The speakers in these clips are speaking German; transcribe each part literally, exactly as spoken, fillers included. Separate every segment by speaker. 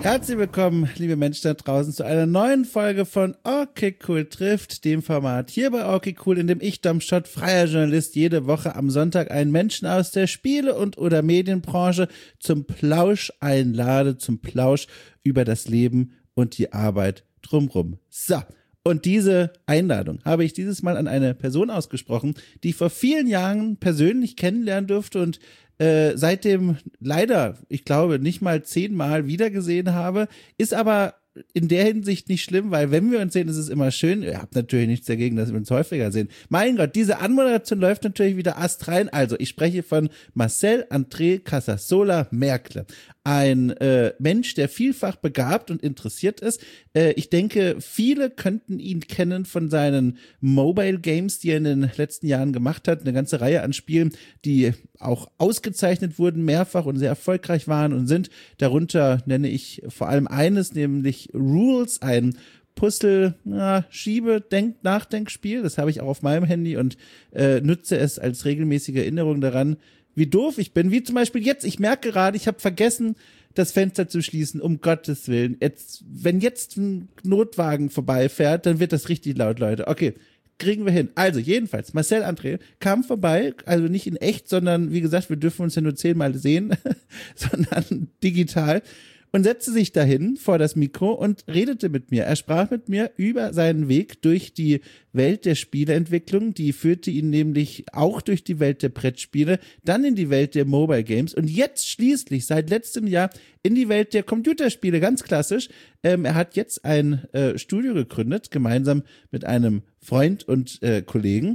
Speaker 1: Herzlich willkommen, liebe Menschen da draußen, zu einer neuen Folge von Okay Cool trifft, dem Format hier bei Okay Cool, in dem ich, Dom Schott, freier Journalist, jede Woche am Sonntag einen Menschen aus der Spiele- und oder Medienbranche zum Plausch einlade, zum Plausch über das Leben und die Arbeit drumrum. So. Und diese Einladung habe ich dieses Mal an eine Person ausgesprochen, die ich vor vielen Jahren persönlich kennenlernen durfte und äh, seitdem leider, ich glaube, nicht mal zehnmal wiedergesehen habe, ist aber in der Hinsicht nicht schlimm, weil wenn wir uns sehen, ist es immer schön. Ihr habt natürlich nichts dagegen, dass wir uns häufiger sehen. Mein Gott, diese Anmoderation läuft natürlich wieder astrein. Also ich spreche von Marcel André Casasola Merkle. Ein äh, Mensch, der vielfach begabt und interessiert ist. Äh, ich denke, viele könnten ihn kennen von seinen Mobile Games, die er in den letzten Jahren gemacht hat. Eine ganze Reihe an Spielen, die auch ausgezeichnet wurden, mehrfach und sehr erfolgreich waren und sind. Darunter nenne ich vor allem eines, nämlich Rules, ein Puzzle, na, Schiebe, Denk, Nachdenkspiel. Das habe ich auch auf meinem Handy und äh, nutze es als regelmäßige Erinnerung daran, wie doof ich bin. Wie zum Beispiel jetzt, ich merke gerade, ich habe vergessen, das Fenster zu schließen, um Gottes Willen. Jetzt, wenn jetzt ein Notwagen vorbeifährt, dann wird das richtig laut, Leute. Okay, kriegen wir hin. Also jedenfalls, Marcel André kam vorbei, also nicht in echt, sondern wie gesagt, wir dürfen uns ja nur zehnmal sehen, sondern digital. Und setzte sich dahin vor das Mikro und redete mit mir. Er sprach mit mir über seinen Weg durch die Welt der Spieleentwicklung. Die führte ihn nämlich auch durch die Welt der Brettspiele, dann in die Welt der Mobile Games und jetzt schließlich seit letztem Jahr in die Welt der Computerspiele, ganz klassisch. Ähm, er hat jetzt ein äh, Studio gegründet, gemeinsam mit einem Freund und äh, Kollegen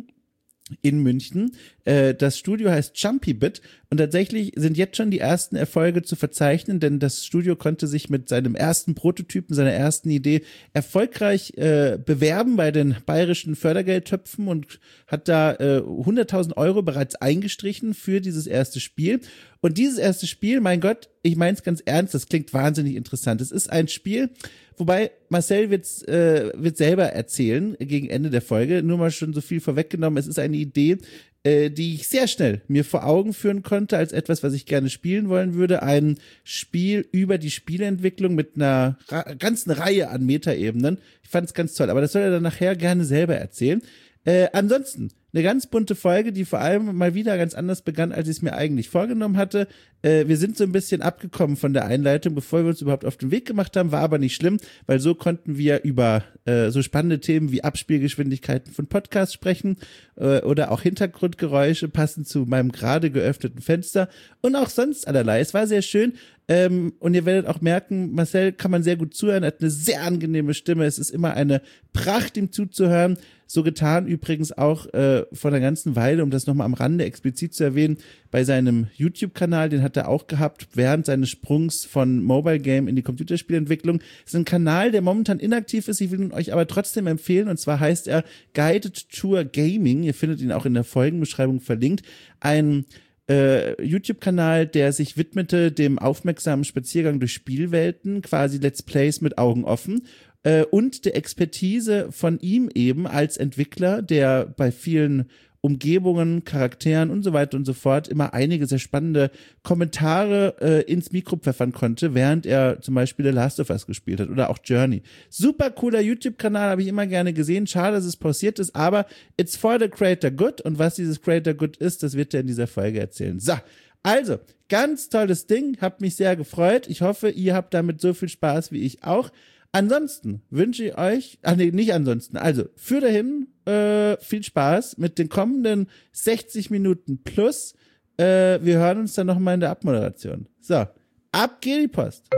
Speaker 1: in München. Äh, das Studio heißt Jumpy Bit und tatsächlich sind jetzt schon die ersten Erfolge zu verzeichnen, denn das Studio konnte sich mit seinem ersten Prototypen, seiner ersten Idee erfolgreich äh, bewerben bei den bayerischen Fördergeldtöpfen und hat da äh, hunderttausend Euro bereits eingestrichen für dieses erste Spiel. Und dieses erste Spiel, mein Gott, ich meine es ganz ernst, das klingt wahnsinnig interessant. Es ist ein Spiel, wobei Marcel wird's, äh, wird selber erzählen gegen Ende der Folge, nur mal schon so viel vorweggenommen. Es ist eine Idee, äh, die ich sehr schnell mir vor Augen führen konnte als etwas, was ich gerne spielen wollen würde. Ein Spiel über die Spieleentwicklung mit einer ra- ganzen Reihe an Metaebenen. Ich fand es ganz toll, aber das soll er dann nachher gerne selber erzählen. Äh, ansonsten eine ganz bunte Folge, die vor allem mal wieder ganz anders begann, als ich es mir eigentlich vorgenommen hatte. Äh, wir sind so ein bisschen abgekommen von der Einleitung, bevor wir uns überhaupt auf den Weg gemacht haben, war aber nicht schlimm, weil so konnten wir über äh, so spannende Themen wie Abspielgeschwindigkeiten von Podcasts sprechen äh, oder auch Hintergrundgeräusche passend zu meinem gerade geöffneten Fenster und auch sonst allerlei. Es war sehr schön. Ähm, und ihr werdet auch merken, Marcel kann man sehr gut zuhören, hat eine sehr angenehme Stimme. Es ist immer eine Pracht, ihm zuzuhören. So getan übrigens auch äh, vor einer ganzen Weile, um das nochmal am Rande explizit zu erwähnen, bei seinem YouTube-Kanal, den hat er auch gehabt, während seines Sprungs von Mobile Game in die Computerspielentwicklung. Das ist ein Kanal, der momentan inaktiv ist, ich will ihn euch aber trotzdem empfehlen, und zwar heißt er Guided Tour Gaming. Ihr findet ihn auch in der Folgenbeschreibung verlinkt. Ein Äh, YouTube-Kanal, der sich widmete dem aufmerksamen Spaziergang durch Spielwelten, quasi Let's Plays mit Augen offen, äh, und der Expertise von ihm eben als Entwickler, der bei vielen Umgebungen, Charakteren und so weiter und so fort immer einige sehr spannende Kommentare äh, ins Mikro pfeffern konnte, während er zum Beispiel The Last of Us gespielt hat oder auch Journey. Super cooler YouTube-Kanal, habe ich immer gerne gesehen. Schade, dass es pausiert ist, aber it's for the greater good, und was dieses greater good ist, das wird er in dieser Folge erzählen. So, also, ganz tolles Ding, hab mich sehr gefreut. Ich hoffe, ihr habt damit so viel Spaß wie ich auch. Ansonsten wünsche ich euch, ach nee, nicht ansonsten, also für dahin äh, viel Spaß mit den kommenden sechzig Minuten plus. Äh, wir hören uns dann nochmal in der Abmoderation. So, ab geht die Post.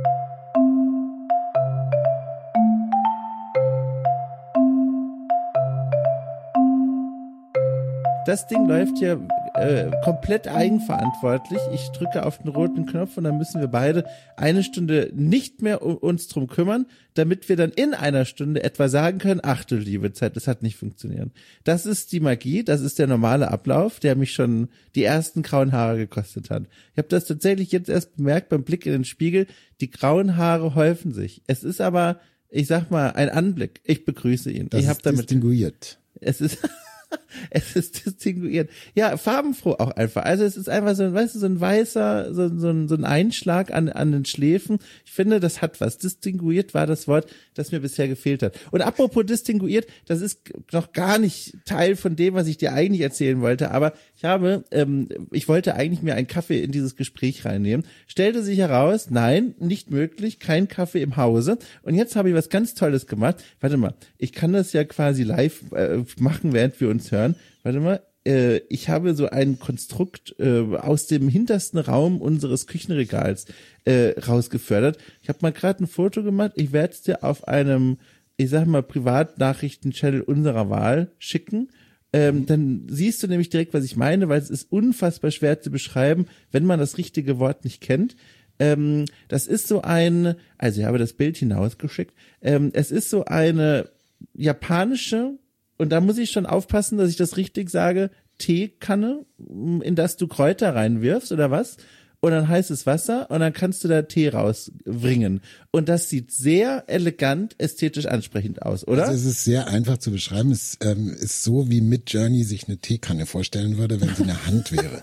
Speaker 1: Das Ding läuft hier äh, komplett eigenverantwortlich. Ich drücke auf den roten Knopf und dann müssen wir beide eine Stunde nicht mehr um uns drum kümmern, damit wir dann in einer Stunde etwa sagen können, ach du liebe Zeit, das hat nicht funktioniert. Das ist die Magie, das ist der normale Ablauf, der mich schon die ersten grauen Haare gekostet hat. Ich habe das tatsächlich jetzt erst bemerkt beim Blick in den Spiegel, die grauen Haare häufen sich. Es ist aber, ich sag mal, ein Anblick. Ich begrüße ihn.
Speaker 2: Das
Speaker 1: ich
Speaker 2: ist
Speaker 1: hab damit
Speaker 2: distinguiert.
Speaker 1: Es ist Es ist distinguiert. Ja, farbenfroh auch einfach. Also es ist einfach so, weißt du, so ein weißer, so, so, ein, so ein Einschlag an, an den Schläfen. Ich finde, das hat was. Distinguiert war das Wort, das mir bisher gefehlt hat. Und apropos distinguiert, das ist noch gar nicht Teil von dem, was ich dir eigentlich erzählen wollte. Aber ich habe, ähm, ich wollte eigentlich mir einen Kaffee in dieses Gespräch reinnehmen. Stellte sich heraus, nein, nicht möglich, kein Kaffee im Hause. Und jetzt habe ich was ganz Tolles gemacht. Warte mal, ich kann das ja quasi live äh, machen, während wir uns hören. Warte mal, äh, ich habe so ein Konstrukt äh, aus dem hintersten Raum unseres Küchenregals äh, rausgefördert. Ich habe mal gerade ein Foto gemacht. Ich werde es dir auf einem, ich sag mal, Privatnachrichten-Channel unserer Wahl schicken. Ähm, dann siehst du nämlich direkt, was ich meine, weil es ist unfassbar schwer zu beschreiben, wenn man das richtige Wort nicht kennt. Ähm, das ist so ein, also ich habe das Bild hinausgeschickt. Ähm, es ist so eine japanische, und da muss ich schon aufpassen, dass ich das richtig sage, Teekanne, in das du Kräuter reinwirfst oder was? Und dann heißes Wasser und dann kannst du da Tee rausbringen. Und das sieht sehr elegant, ästhetisch ansprechend aus, oder?
Speaker 2: Also es ist sehr einfach zu beschreiben. Es ähm, ist so, wie Midjourney sich eine Teekanne vorstellen würde, wenn sie eine Hand wäre.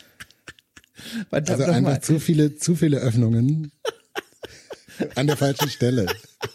Speaker 2: Also einfach zu viele, zu viele Öffnungen an der falschen Stelle.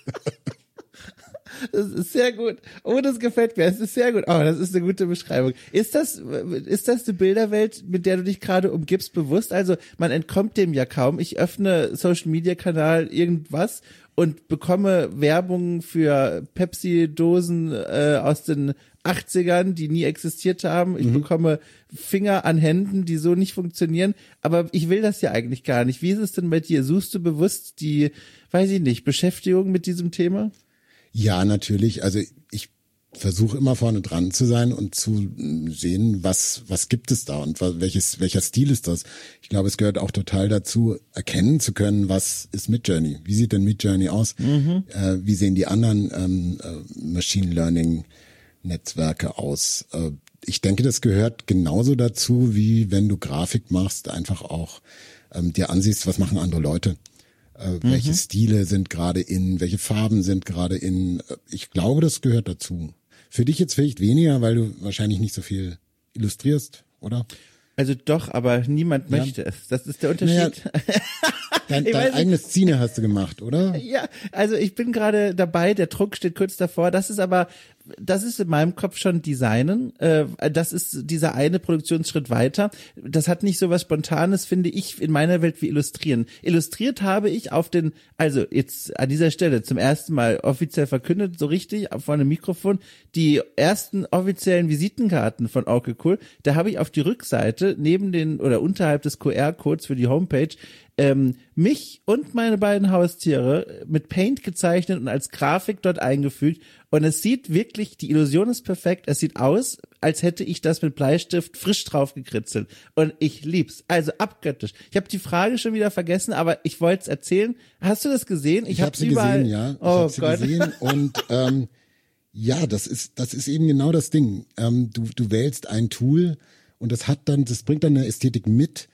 Speaker 1: Das ist sehr gut. Oh, das gefällt mir. Es ist sehr gut. Oh, das ist eine gute Beschreibung. Ist das, ist das die Bilderwelt, mit der du dich gerade umgibst, bewusst? Also, man entkommt dem ja kaum. Ich öffne Social Media Kanal irgendwas und bekomme Werbung für Pepsi-Dosen äh, aus den achtzigern, die nie existiert haben. Ich mhm. bekomme Finger an Händen, die so nicht funktionieren. Aber ich will das ja eigentlich gar nicht. Wie ist es denn bei dir? Suchst du bewusst die, weiß ich nicht, Beschäftigung mit diesem Thema?
Speaker 2: Ja, natürlich. Also ich versuche immer vorne dran zu sein und zu sehen, was was gibt es da und welches welcher Stil ist das. Ich glaube, es gehört auch total dazu, erkennen zu können, was ist Midjourney. Wie sieht denn Midjourney aus? Mhm. Äh, wie sehen die anderen ähm, äh, Machine Learning Netzwerke aus? Äh, ich denke, das gehört genauso dazu, wie wenn du Grafik machst, einfach auch ähm, dir ansiehst, was machen andere Leute. Äh, welche mhm. Stile sind gerade in, welche Farben sind gerade in. Ich glaube, das gehört dazu. Für dich jetzt vielleicht weniger, weil du wahrscheinlich nicht so viel illustrierst, oder?
Speaker 1: Also doch, aber niemand ja. möchte es. Das ist der Unterschied. Naja,
Speaker 2: dein dein eigenes Szene hast du gemacht, oder?
Speaker 1: Ja, also ich bin gerade dabei, der Druck steht kurz davor. Das ist aber, das ist in meinem Kopf schon Designen. Äh, das ist dieser eine Produktionsschritt weiter. Das hat nicht so was Spontanes, finde ich, in meiner Welt wie Illustrieren. Illustriert habe ich auf den, also jetzt an dieser Stelle zum ersten Mal offiziell verkündet, so richtig, vor einem Mikrofon, die ersten offiziellen Visitenkarten von Okay Cool. Da habe ich auf die Rückseite neben den oder unterhalb des Q R-Codes für die Homepage ähm, mich und meine beiden Haustiere mit Paint gezeichnet und als Grafik dort eingefügt. Und es sieht wirklich, die Illusion ist perfekt. Es sieht aus, als hätte ich das mit Bleistift frisch drauf gekritzelt. Und ich lieb's. Also abgöttisch. Ich habe die Frage schon wieder vergessen, aber ich wollte es erzählen. Hast du das gesehen?
Speaker 2: Ich, ich habe hab sie überall gesehen, ja. Ich oh hab sie Gott. gesehen und ähm, ja, das ist das ist eben genau das Ding. Ähm, du du wählst ein Tool und das hat dann, das bringt dann eine Ästhetik mit.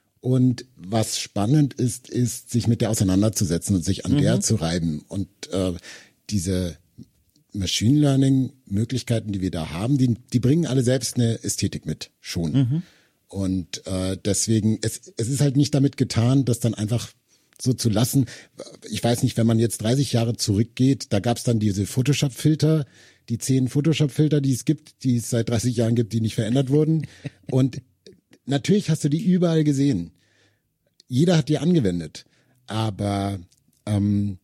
Speaker 2: Und was spannend ist, ist, sich mit der auseinanderzusetzen und sich an mhm. der zu reiben. Und äh, diese Machine Learning Möglichkeiten, die wir da haben, die, die bringen alle selbst eine Ästhetik mit, schon. Mhm. Und äh, deswegen, es, es ist halt nicht damit getan, das dann einfach so zu lassen. Ich weiß nicht, wenn man jetzt dreißig Jahre zurückgeht, da gab es dann diese Photoshop-Filter, die zehn Photoshop-Filter, die es gibt, die es seit dreißig Jahren gibt, die nicht verändert wurden. Und natürlich hast du die überall gesehen. Jeder hat die angewendet. Aber ähm,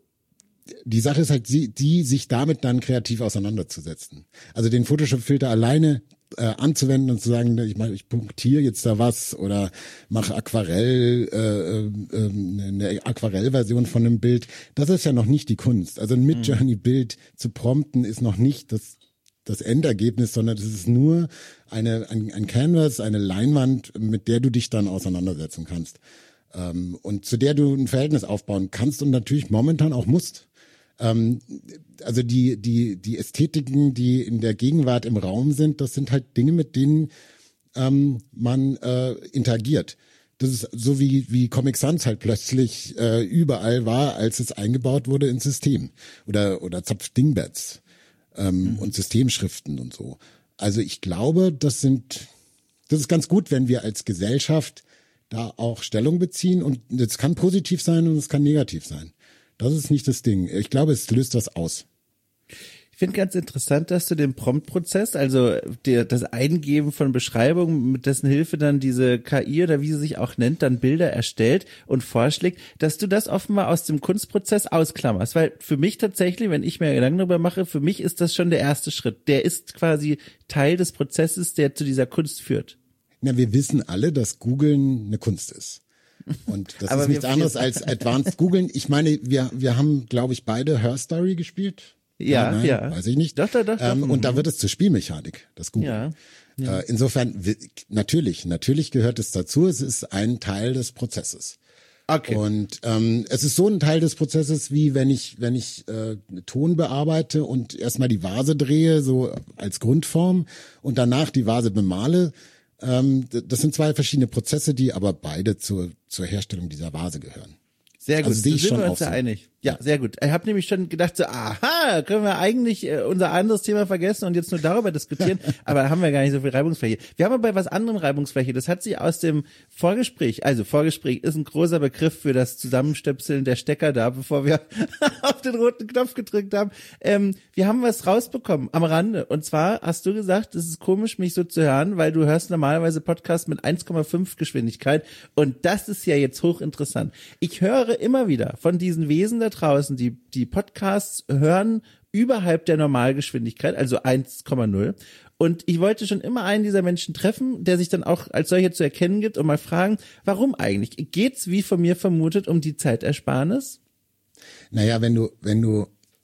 Speaker 2: die Sache ist halt, die, die sich damit dann kreativ auseinanderzusetzen. Also den Photoshop-Filter alleine äh, anzuwenden und zu sagen, ich meine, ich punktiere jetzt da was oder mache Aquarell, äh, äh, eine Aquarellversion von einem Bild. Das ist ja noch nicht die Kunst. Also ein Midjourney-Bild zu prompten ist noch nicht das das Endergebnis, sondern es ist nur eine, ein, ein Canvas, eine Leinwand, mit der du dich dann auseinandersetzen kannst. Ähm, und zu der du ein Verhältnis aufbauen kannst und natürlich momentan auch musst. Ähm, also die, die, die Ästhetiken, die in der Gegenwart im Raum sind, das sind halt Dinge, mit denen ähm, man äh, interagiert. Das ist so wie, wie Comic Sans halt plötzlich äh, überall war, als es eingebaut wurde ins System. Oder, oder Zapfdingbats. Ähm, mhm. Und Systemschriften und so. also ich glaube, das sind, das ist ganz gut, wenn wir als Gesellschaft da auch Stellung beziehen und es kann positiv sein und es kann negativ sein. Das ist nicht das Ding. Ich glaube, es löst was aus.
Speaker 1: Ich finde ganz interessant, dass du den Prompt-Prozess, also der, das Eingeben von Beschreibungen, mit dessen Hilfe dann diese K I oder wie sie sich auch nennt, dann Bilder erstellt und vorschlägt, dass du das offenbar aus dem Kunstprozess ausklammerst. Weil für mich tatsächlich, wenn ich mir Gedanken darüber mache, für mich ist das schon der erste Schritt. Der ist quasi Teil des Prozesses, der zu dieser Kunst führt.
Speaker 2: Na, wir wissen alle, dass Googlen eine Kunst ist. Und das ist nichts anderes als Advanced Googlen. Ich meine, wir, wir haben, glaube ich, beide Her Story gespielt.
Speaker 1: Ja,
Speaker 2: Nein,
Speaker 1: ja.
Speaker 2: Weiß ich nicht.
Speaker 1: Doch, doch, doch.
Speaker 2: Ähm,
Speaker 1: doch.
Speaker 2: und da wird es zur Spielmechanik, das Google.
Speaker 1: Ja, ja.
Speaker 2: Äh, insofern, natürlich, natürlich gehört es dazu. Es ist ein Teil des Prozesses.
Speaker 1: Okay.
Speaker 2: Und ähm, es ist so ein Teil des Prozesses, wie wenn ich, wenn ich äh, Ton bearbeite und erstmal die Vase drehe, so als Grundform, und danach die Vase bemale. Ähm, das sind zwei verschiedene Prozesse, die aber beide zur, zur Herstellung dieser Vase gehören.
Speaker 1: Sehr gut,
Speaker 2: also sehe ich
Speaker 1: sind
Speaker 2: schon
Speaker 1: wir
Speaker 2: auch
Speaker 1: uns ja
Speaker 2: so.
Speaker 1: einig. Ja, sehr gut. Ich habe nämlich schon gedacht, so, aha, können wir eigentlich äh, unser anderes Thema vergessen und jetzt nur darüber diskutieren, aber da haben wir gar nicht so viel Reibungsfläche. Wir haben aber bei was anderem Reibungsfläche, das hat sich aus dem Vorgespräch, also Vorgespräch ist ein großer Begriff für das Zusammenstöpseln der Stecker da, bevor wir auf den roten Knopf gedrückt haben. Ähm, wir haben was rausbekommen am Rande, und zwar hast du gesagt, es ist komisch, mich so zu hören, weil du hörst normalerweise Podcasts mit eins Komma fünf Geschwindigkeit, und das ist ja jetzt hochinteressant. Ich höre immer wieder von diesen Wesen da draußen, die die Podcasts hören überhalb der Normalgeschwindigkeit, also eins Komma null. Und ich wollte schon immer einen dieser Menschen treffen, der sich dann auch als solcher zu erkennen gibt, und mal fragen, warum eigentlich? Geht's, wie von mir vermutet, um die Zeitersparnis?
Speaker 2: Naja, wenn du, wenn du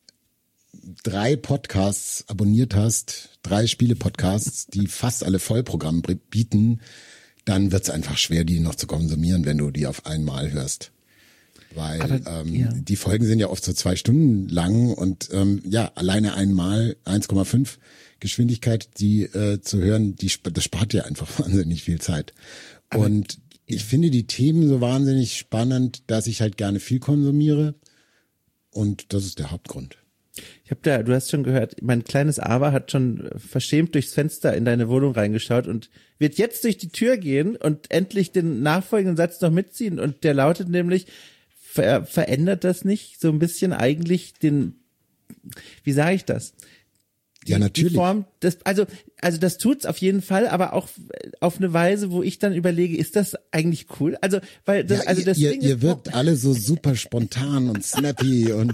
Speaker 2: drei Podcasts abonniert hast, drei Spiele-Podcasts, die fast alle Vollprogramm bieten, dann wird's einfach schwer, die noch zu konsumieren, wenn du die auf einmal hörst. Weil Aber, ähm, ja. die Folgen sind ja oft so zwei Stunden lang und ähm, ja, alleine einmal eins Komma fünf Geschwindigkeit, die äh, zu hören, die das spart ja einfach wahnsinnig viel Zeit. Aber, und ich ja. finde die Themen so wahnsinnig spannend, dass ich halt gerne viel konsumiere, und das ist der Hauptgrund.
Speaker 1: Ich habe da, du hast schon gehört, mein kleines Aber hat schon verschämt durchs Fenster in deine Wohnung reingeschaut und wird jetzt durch die Tür gehen und endlich den nachfolgenden Satz noch mitziehen, und der lautet nämlich: Ver, verändert das nicht so ein bisschen eigentlich den, wie sage ich das? Die,
Speaker 2: ja, natürlich.
Speaker 1: Die Form des, also, also das tut's auf jeden Fall, aber auch auf eine Weise, wo ich dann überlege, ist das eigentlich cool? Also, weil das,
Speaker 2: ja,
Speaker 1: also das
Speaker 2: ihr,
Speaker 1: Ding
Speaker 2: ihr
Speaker 1: ist,
Speaker 2: wirkt alle so super spontan und snappy und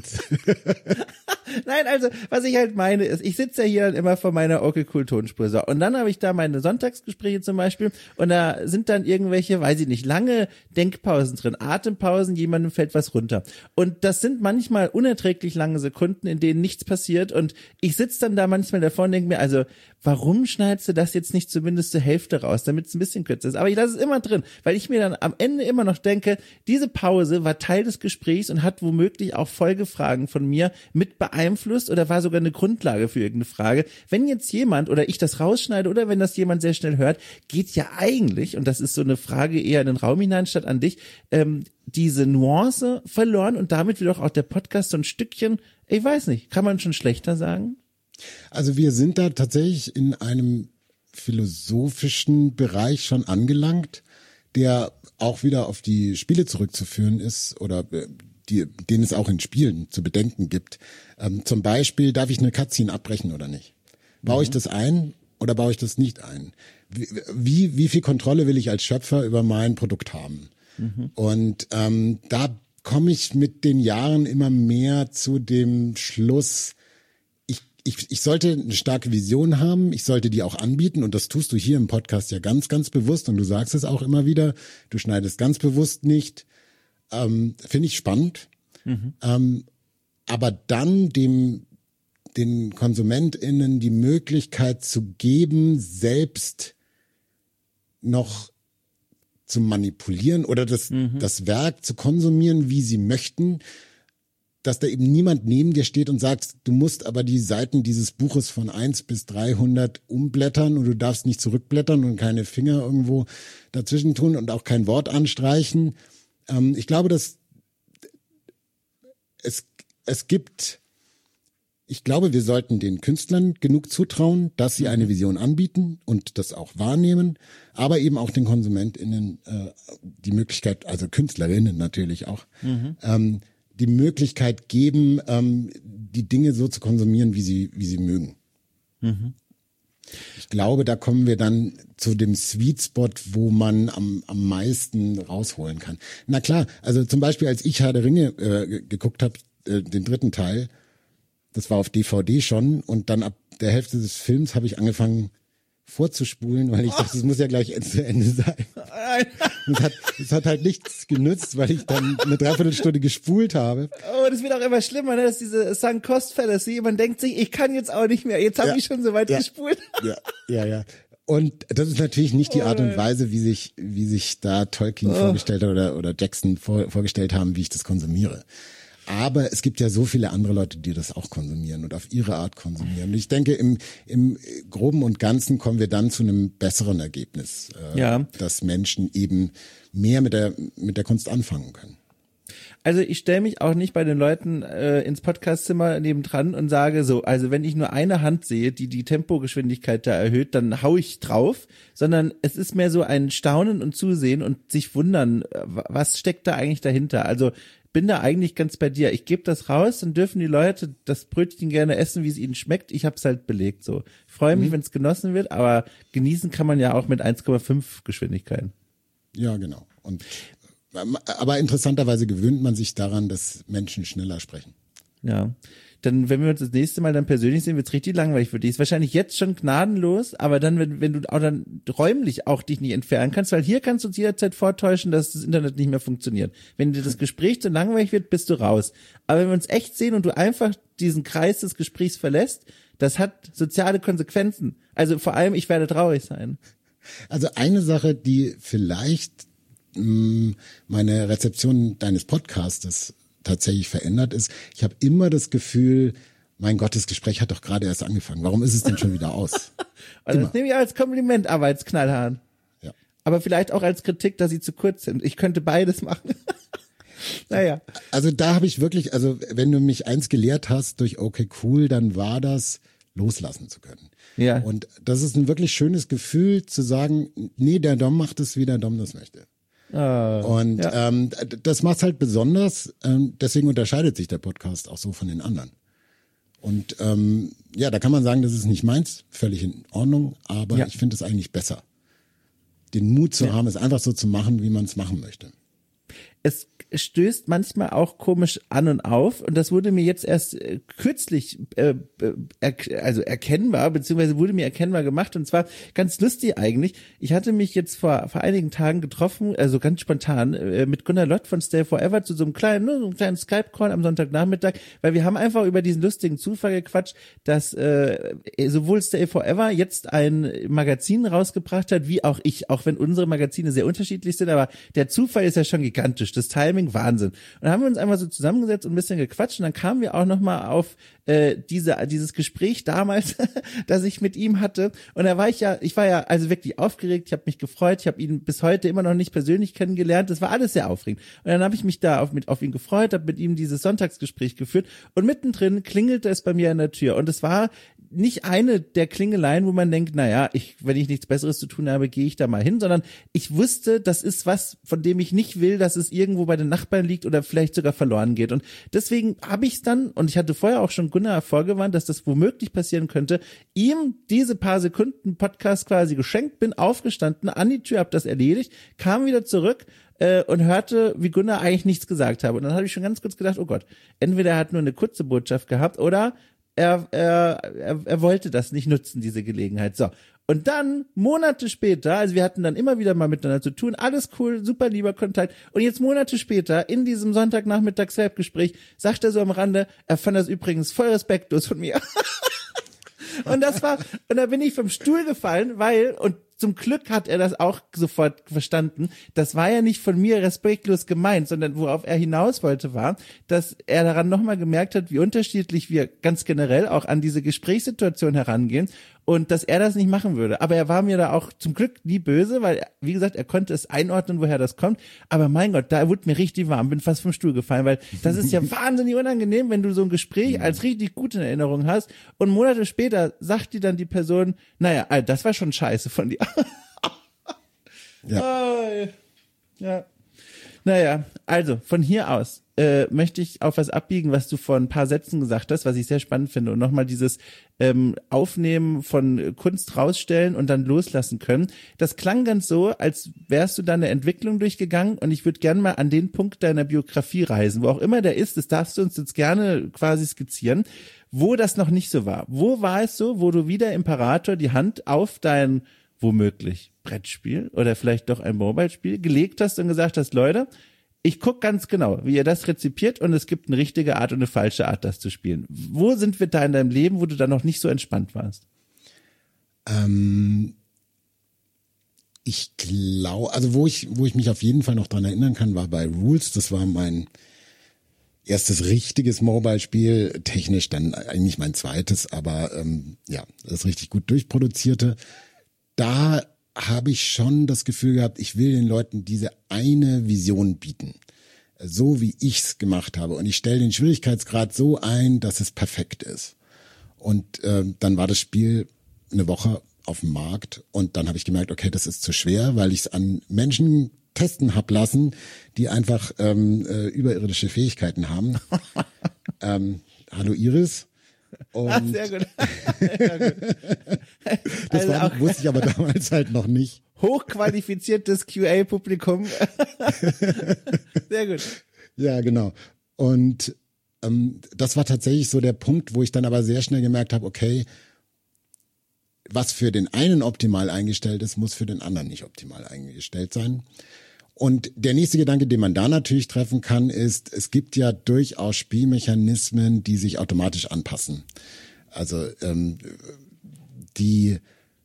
Speaker 1: Nein, also was ich halt meine ist, ich sitze ja hier dann immer vor meiner okay cool Tonspur, so, und dann habe ich da meine Sonntagsgespräche zum Beispiel, und da sind dann irgendwelche, weiß ich nicht, lange Denkpausen drin, Atempausen, jemandem fällt was runter, und das sind manchmal unerträglich lange Sekunden, in denen nichts passiert, und ich sitze dann da manchmal davor und denke mir, also warum schneidest du das jetzt nicht zumindest zur Hälfte raus, damit es ein bisschen kürzer ist? Aber ich lasse es immer drin, weil ich mir dann am Ende immer noch denke, diese Pause war Teil des Gesprächs und hat womöglich auch Folgefragen von mir mit beeinflusst oder war sogar eine Grundlage für irgendeine Frage. Wenn jetzt jemand oder ich das rausschneide oder wenn das jemand sehr schnell hört, geht ja eigentlich, und das ist so eine Frage eher in den Raum hinein statt an dich, ähm, diese Nuance verloren, und damit wird auch der Podcast so ein Stückchen, ich weiß nicht, kann man schon schlechter sagen?
Speaker 2: Also wir sind da tatsächlich in einem philosophischen Bereich schon angelangt, der auch wieder auf die Spiele zurückzuführen ist, oder die, den es auch in Spielen zu bedenken gibt. Ähm, zum Beispiel, darf ich eine Cutscene abbrechen oder nicht? Baue mhm. ich das ein oder baue ich das nicht ein? Wie, wie, wie viel Kontrolle will ich als Schöpfer über mein Produkt haben? Mhm. Und ähm, da komme ich mit den Jahren immer mehr zu dem Schluss, Ich, ich sollte eine starke Vision haben, ich sollte die auch anbieten, und das tust du hier im Podcast ja ganz, ganz bewusst, und du sagst es auch immer wieder, du schneidest ganz bewusst nicht, ähm, finde ich spannend, mhm. ähm, aber dann dem den KonsumentInnen die Möglichkeit zu geben, selbst noch zu manipulieren oder das, mhm. das Werk zu konsumieren, wie sie möchten, dass da eben niemand neben dir steht und sagt, du musst aber die Seiten dieses Buches von eins bis dreihundert umblättern und du darfst nicht zurückblättern und keine Finger irgendwo dazwischen tun und auch kein Wort anstreichen. Ähm, ich glaube, dass es, es gibt Ich glaube, wir sollten den Künstlern genug zutrauen, dass sie eine Vision anbieten und das auch wahrnehmen, aber eben auch den KonsumentInnen äh, die Möglichkeit, also Künstlerinnen natürlich auch, mhm. ähm, die Möglichkeit geben, ähm, die Dinge so zu konsumieren, wie sie, wie sie mögen. Mhm. Ich glaube, da kommen wir dann zu dem Sweet Spot, wo man am, am meisten rausholen kann. Na klar, also zum Beispiel, als ich Herr der Ringe äh, geguckt habe, äh, den dritten Teil, das war auf D V D schon und dann ab der Hälfte des Films habe ich angefangen vorzuspulen, weil ich dachte, das muss ja gleich zu Ende sein. Und es hat, es hat halt nichts genützt, weil ich dann eine Dreiviertelstunde gespult habe.
Speaker 1: Oh, das wird auch immer schlimmer, ne? Dass diese Sunk Cost Fallacy, man denkt sich, ich kann jetzt auch nicht mehr, jetzt habe
Speaker 2: ja,
Speaker 1: ich schon so weit
Speaker 2: ja,
Speaker 1: gespult.
Speaker 2: Ja, ja, ja. Und das ist natürlich nicht die Art und Weise, wie sich, wie sich da Tolkien oh. vorgestellt hat oder, oder Jackson vor, vorgestellt haben, wie ich das konsumiere. Aber es gibt ja so viele andere Leute, die das auch konsumieren und auf ihre Art konsumieren. Und ich denke, im, im Groben und Ganzen kommen wir dann zu einem besseren Ergebnis, äh, ja. dass Menschen eben mehr mit der, mit der Kunst anfangen können.
Speaker 1: Also ich stelle mich auch nicht bei den Leuten äh, ins Podcastzimmer nebendran und sage so, also wenn ich nur eine Hand sehe, die die Tempogeschwindigkeit da erhöht, dann hau ich drauf, sondern es ist mehr so ein Staunen und Zusehen und sich wundern, was steckt da eigentlich dahinter. Also bin da eigentlich ganz bei dir. Ich gebe das raus, dann dürfen die Leute das Brötchen gerne essen, wie es ihnen schmeckt. Ich hab's halt belegt so. Ich freue mich, mhm. wenn es genossen wird, aber genießen kann man ja auch mit eins Komma fünf Geschwindigkeiten.
Speaker 2: Ja, genau. Und aber interessanterweise gewöhnt man sich daran, dass Menschen schneller sprechen.
Speaker 1: Ja. Dann, wenn wir uns das nächste Mal dann persönlich sehen, wird's richtig langweilig für dich. Ist wahrscheinlich jetzt schon gnadenlos, aber dann, wenn, wenn du auch dann räumlich auch dich nicht entfernen kannst, weil hier kannst du uns jederzeit vortäuschen, dass das Internet nicht mehr funktioniert. Wenn dir das Gespräch zu langweilig wird, bist du raus. Aber wenn wir uns echt sehen und du einfach diesen Kreis des Gesprächs verlässt, das hat soziale Konsequenzen. Also vor allem, ich werde traurig sein.
Speaker 2: Also eine Sache, die vielleicht mh, meine Rezeption deines Podcastes tatsächlich verändert ist, ich habe immer das Gefühl, mein Gott, das Gespräch hat doch gerade erst angefangen. Warum ist es denn schon wieder aus?
Speaker 1: Also das nehme ich als Kompliment, aber als Knallhahn.
Speaker 2: Ja.
Speaker 1: Aber vielleicht auch als Kritik, dass sie zu kurz sind. Ich könnte beides machen. Naja.
Speaker 2: Also da habe ich wirklich, also wenn du mich eins gelehrt hast durch Okay Cool, dann war das, loslassen zu können.
Speaker 1: Ja.
Speaker 2: Und das ist ein wirklich schönes Gefühl zu sagen, nee, der Dom macht es, wie der Dom das möchte.
Speaker 1: Oh,
Speaker 2: und ja. ähm, das macht's halt besonders, ähm, deswegen unterscheidet sich der Podcast auch so von den anderen. Und ähm, ja, da kann man sagen, das ist nicht meins, völlig in Ordnung, aber ja. ich finde es eigentlich besser, den Mut zu ja. haben, es einfach so zu machen, wie man es machen möchte.
Speaker 1: Es stößt manchmal auch komisch an und auf und das wurde mir jetzt erst äh, kürzlich äh, er, also erkennbar, beziehungsweise wurde mir erkennbar gemacht und zwar ganz lustig eigentlich. Ich hatte mich jetzt vor vor einigen Tagen getroffen, also ganz spontan äh, mit Gunnar Lott von Stay Forever zu so einem kleinen, nur so einem kleinen Skype-Call am Sonntagnachmittag, weil wir haben einfach über diesen lustigen Zufall gequatscht, dass äh, sowohl Stay Forever jetzt ein Magazin rausgebracht hat, wie auch ich, auch wenn unsere Magazine sehr unterschiedlich sind, aber der Zufall ist ja schon gigantisch. Das Timing, Wahnsinn. Und dann haben wir uns einfach so zusammengesetzt und ein bisschen gequatscht und dann kamen wir auch nochmal auf äh, diese dieses Gespräch damals, das ich mit ihm hatte. Und da war ich ja, ich war ja also wirklich aufgeregt, ich habe mich gefreut, ich habe ihn bis heute immer noch nicht persönlich kennengelernt, das war alles sehr aufregend. Und dann habe ich mich da auf, mit, auf ihn gefreut, habe mit ihm dieses Sonntagsgespräch geführt und mittendrin klingelte es bei mir an der Tür und es war nicht eine der Klingeleien, wo man denkt, naja, ich, wenn ich nichts Besseres zu tun habe, gehe ich da mal hin, sondern ich wusste, das ist was, von dem ich nicht will, dass es irgendwo bei den Nachbarn liegt oder vielleicht sogar verloren geht. Und deswegen habe ich es dann, und ich hatte vorher auch schon Gunnar vorgewarnt, dass das womöglich passieren könnte, ihm diese paar Sekunden Podcast quasi geschenkt, bin aufgestanden, an die Tür, hab das erledigt, kam wieder zurück äh, und hörte, wie Gunnar eigentlich nichts gesagt habe. Und dann habe ich schon ganz kurz gedacht, oh Gott, entweder er hat nur eine kurze Botschaft gehabt oder Er, er, er, er wollte das nicht nutzen, diese Gelegenheit. So. Und dann, Monate später, also wir hatten dann immer wieder mal miteinander zu tun, alles cool, super lieber Kontakt. Und jetzt Monate später, in diesem Sonntagnachmittags-Webgespräch, sagt er so am Rande, er fand das übrigens voll respektlos von mir. Und das war, und da bin ich vom Stuhl gefallen, weil, und zum Glück hat er das auch sofort verstanden, das war ja nicht von mir respektlos gemeint, sondern worauf er hinaus wollte war, dass er daran nochmal gemerkt hat, wie unterschiedlich wir ganz generell auch an diese Gesprächssituation herangehen und dass er das nicht machen würde. Aber er war mir da auch zum Glück nie böse, weil, wie gesagt, er konnte es einordnen, woher das kommt. Aber mein Gott, da wurde mir richtig warm, bin fast vom Stuhl gefallen, weil das ist ja wahnsinnig unangenehm, wenn du so ein Gespräch als richtig gut in Erinnerung hast und Monate später sagt dir dann die Person, naja, Alter, das war schon scheiße von dir.
Speaker 2: Ja.
Speaker 1: Oh, ja. Naja, also von hier aus äh, möchte ich auf was abbiegen, was du vor ein paar Sätzen gesagt hast, was ich sehr spannend finde. Und nochmal dieses ähm, Aufnehmen von Kunst rausstellen und dann loslassen können. Das klang ganz so, als wärst du da eine Entwicklung durchgegangen. Und ich würde gerne mal an den Punkt deiner Biografie reisen, wo auch immer der ist, das darfst du uns jetzt gerne quasi skizzieren, wo das noch nicht so war. Wo war es so, wo du wie der Imperator die Hand auf dein womöglich Brettspiel oder vielleicht doch ein Mobile-Spiel gelegt hast und gesagt hast, Leute, ich guck ganz genau, wie ihr das rezipiert und es gibt eine richtige Art und eine falsche Art, das zu spielen. Wo sind wir da in deinem Leben, wo du da noch nicht so entspannt warst?
Speaker 2: Ähm, ich glaube, also wo ich, wo ich mich auf jeden Fall noch dran erinnern kann, war bei Rules. Das war mein erstes richtiges Mobile-Spiel, technisch dann eigentlich mein zweites, aber ähm, ja, das richtig gut durchproduzierte. Da habe ich schon das Gefühl gehabt, ich will den Leuten diese eine Vision bieten, so wie ich's gemacht habe. Und ich stelle den Schwierigkeitsgrad so ein, dass es perfekt ist. Und äh, dann war das Spiel eine Woche auf dem Markt und dann habe ich gemerkt, okay, das ist zu schwer, weil ich es an Menschen testen hab lassen, die einfach ähm, äh, überirdische Fähigkeiten haben. ähm, hallo Iris. Und
Speaker 1: ah, sehr gut. Ja, gut.
Speaker 2: Das
Speaker 1: also
Speaker 2: war, wusste ich aber damals halt noch nicht.
Speaker 1: Hochqualifiziertes Q A-Publikum. Sehr gut.
Speaker 2: Ja, genau. Und ähm, das war tatsächlich so der Punkt, wo ich dann aber sehr schnell gemerkt habe, okay, was für den einen optimal eingestellt ist, muss für den anderen nicht optimal eingestellt sein. Und der nächste Gedanke, den man da natürlich treffen kann, ist, es gibt ja durchaus Spielmechanismen, die sich automatisch anpassen. Also ähm, die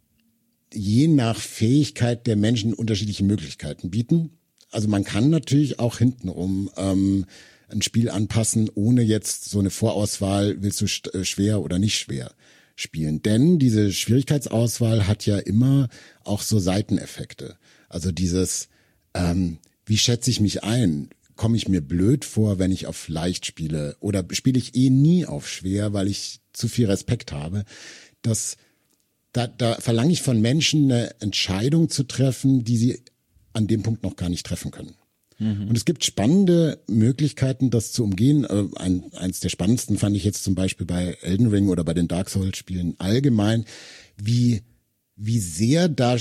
Speaker 2: je nach Fähigkeit der Menschen unterschiedliche Möglichkeiten bieten. Also man kann natürlich auch hintenrum ähm, ein Spiel anpassen, ohne jetzt so eine Vorauswahl, willst du st- schwer oder nicht schwer spielen. Denn diese Schwierigkeitsauswahl hat ja immer auch so Seiteneffekte. Also dieses Ähm, wie schätze ich mich ein? Komme ich mir blöd vor, wenn ich auf leicht spiele? Oder spiele ich eh nie auf schwer, weil ich zu viel Respekt habe? Das, da, da verlange ich von Menschen eine Entscheidung zu treffen, die sie an dem Punkt noch gar nicht treffen können. Mhm. Und es gibt spannende Möglichkeiten, das zu umgehen. Ein, eins der spannendsten fand ich jetzt zum Beispiel bei Elden Ring oder bei den Dark Souls Spielen allgemein, wie wie sehr da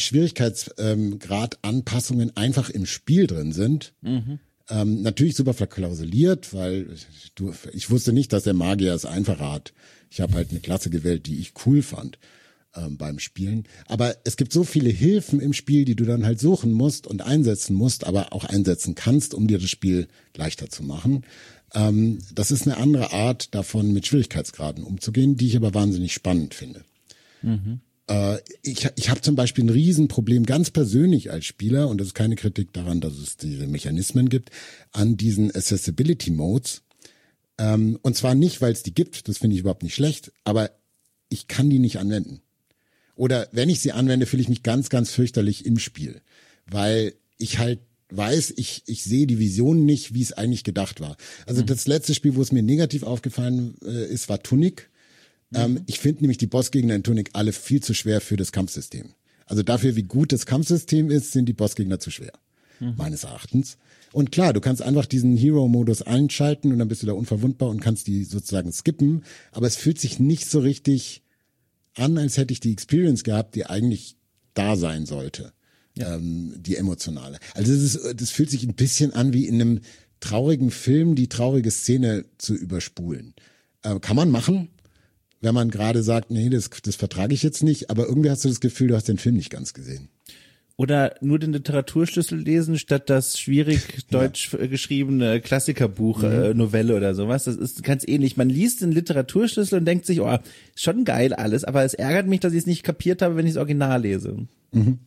Speaker 2: Schwierigkeitsgrad-Anpassungen einfach im Spiel drin sind. Mhm. Ähm, natürlich super verklausuliert, weil du, ich wusste nicht, dass der Magier es einfacher hat. Ich habe halt eine Klasse gewählt, die ich cool fand ähm, beim Spielen. Aber es gibt so viele Hilfen im Spiel, die du dann halt suchen musst und einsetzen musst, aber auch einsetzen kannst, um dir das Spiel leichter zu machen. Ähm, das ist eine andere Art davon, mit Schwierigkeitsgraden umzugehen, die ich aber wahnsinnig spannend finde. Mhm. Ich, ich habe zum Beispiel ein Riesenproblem ganz persönlich als Spieler, und das ist keine Kritik daran, dass es diese Mechanismen gibt, an diesen Accessibility Modes. Ähm, und zwar nicht, weil es die gibt, das finde ich überhaupt nicht schlecht, aber ich kann die nicht anwenden. Oder wenn ich sie anwende, fühle ich mich ganz, ganz fürchterlich im Spiel, weil ich halt weiß, ich ich sehe die Vision nicht, wie es eigentlich gedacht war. Also mhm. das letzte Spiel, wo es mir negativ aufgefallen äh, ist, war Tunic. Mhm. Ähm, ich finde nämlich die Bossgegner in Tunic alle viel zu schwer für das Kampfsystem. Also dafür, wie gut das Kampfsystem ist, sind die Bossgegner zu schwer, mhm. meines Erachtens. Und klar, du kannst einfach diesen Hero-Modus einschalten und dann bist du da unverwundbar und kannst die sozusagen skippen. Aber es fühlt sich nicht so richtig an, als hätte ich die Experience gehabt, die eigentlich da sein sollte. Ja. Ähm, die emotionale. Also das ist, das fühlt sich ein bisschen an wie in einem traurigen Film, die traurige Szene zu überspulen. Äh, kann man machen, wenn man gerade sagt, nee, das, das vertrage ich jetzt nicht, aber irgendwie hast du das Gefühl, du hast den Film nicht ganz gesehen.
Speaker 1: Oder nur den Literaturschlüssel lesen, statt das schwierig deutsch ja. geschriebene Klassikerbuch, mhm. äh, Novelle oder sowas. Das ist ganz ähnlich. Man liest den Literaturschlüssel und denkt sich, oh, schon geil alles, aber es ärgert mich, dass ich es nicht kapiert habe, wenn ich das Original lese.
Speaker 2: Mhm.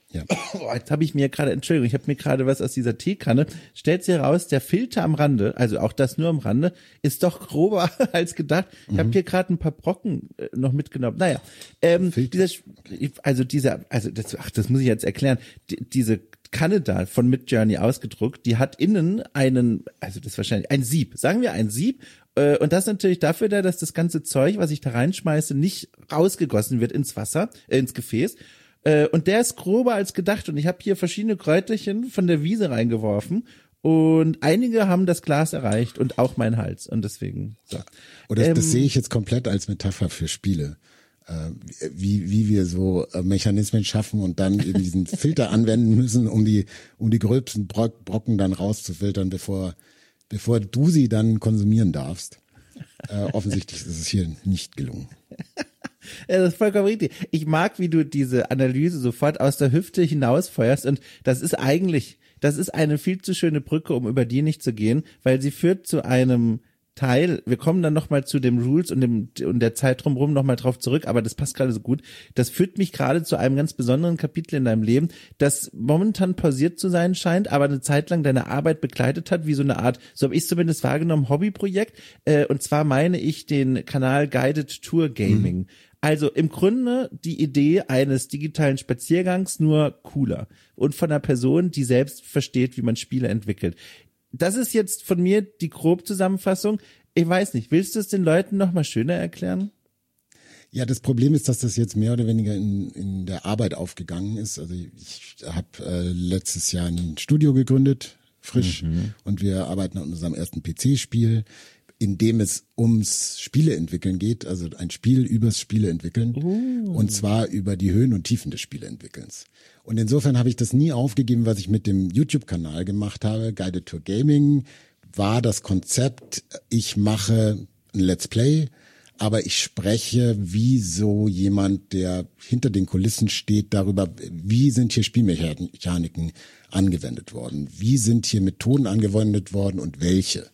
Speaker 2: Ja.
Speaker 1: Oh, jetzt habe ich mir gerade, Entschuldigung, ich habe mir gerade was aus dieser Teekanne, stellt sich heraus, der Filter am Rande, also auch das nur am Rande, ist doch grober als gedacht. Ich mhm. habe hier gerade ein paar Brocken äh, noch mitgenommen. Naja, ähm, dieser, also dieser, also das, ach, das muss ich jetzt erklären, die, diese Kanne da von Midjourney ausgedruckt, die hat innen einen, also das ist wahrscheinlich ein Sieb, sagen wir ein Sieb, äh, und das ist natürlich dafür da, dass das ganze Zeug, was ich da reinschmeiße, nicht rausgegossen wird ins Wasser, äh, ins Gefäß. Und der ist grober als gedacht und ich habe hier verschiedene Kräuterchen von der Wiese reingeworfen und einige haben das Glas erreicht und auch mein Hals und deswegen so.
Speaker 2: Oder das,
Speaker 1: ähm,
Speaker 2: das sehe ich jetzt komplett als Metapher für Spiele, äh, wie wie wir so äh, Mechanismen schaffen und dann eben diesen Filter anwenden müssen, um die um die gröbsten Brock, Brocken dann rauszufiltern, bevor bevor du sie dann konsumieren darfst. Äh, offensichtlich ist es hier nicht gelungen.
Speaker 1: Ja, das ist vollkommen richtig. Ich mag, wie du diese Analyse sofort aus der Hüfte hinausfeuerst und das ist eigentlich, das ist eine viel zu schöne Brücke, um über die nicht zu gehen, weil sie führt zu einem Teil, wir kommen dann nochmal zu dem Rules und dem und der Zeit drumherum nochmal drauf zurück, aber das passt gerade so gut. Das führt mich gerade zu einem ganz besonderen Kapitel in deinem Leben, das momentan pausiert zu sein scheint, aber eine Zeit lang deine Arbeit begleitet hat, wie so eine Art, so habe ich es zumindest wahrgenommen, Hobbyprojekt. Äh, und zwar meine ich den Kanal Guided Tour Gaming. Mhm. Also im Grunde die Idee eines digitalen Spaziergangs, nur cooler und von einer Person, die selbst versteht, wie man Spiele entwickelt. Das ist jetzt von mir die Grobzusammenfassung. Ich weiß nicht, willst du es den Leuten noch mal schöner erklären?
Speaker 2: Ja, das Problem ist, dass das jetzt mehr oder weniger in, in der Arbeit aufgegangen ist. Also ich habe äh, letztes Jahr ein Studio gegründet, frisch, mhm. und wir arbeiten an unserem ersten P C-Spiel, in dem es ums Spieleentwickeln geht, also ein Spiel übers Spieleentwickeln, uh. und zwar über die Höhen und Tiefen des Spieleentwickelns. Und insofern habe ich das nie aufgegeben, was ich mit dem YouTube-Kanal gemacht habe. Guided Tour Gaming war das Konzept, ich mache ein Let's Play, aber ich spreche wie so jemand, der hinter den Kulissen steht, darüber, wie sind hier Spielmechaniken angewendet worden, wie sind hier Methoden angewendet worden und welche.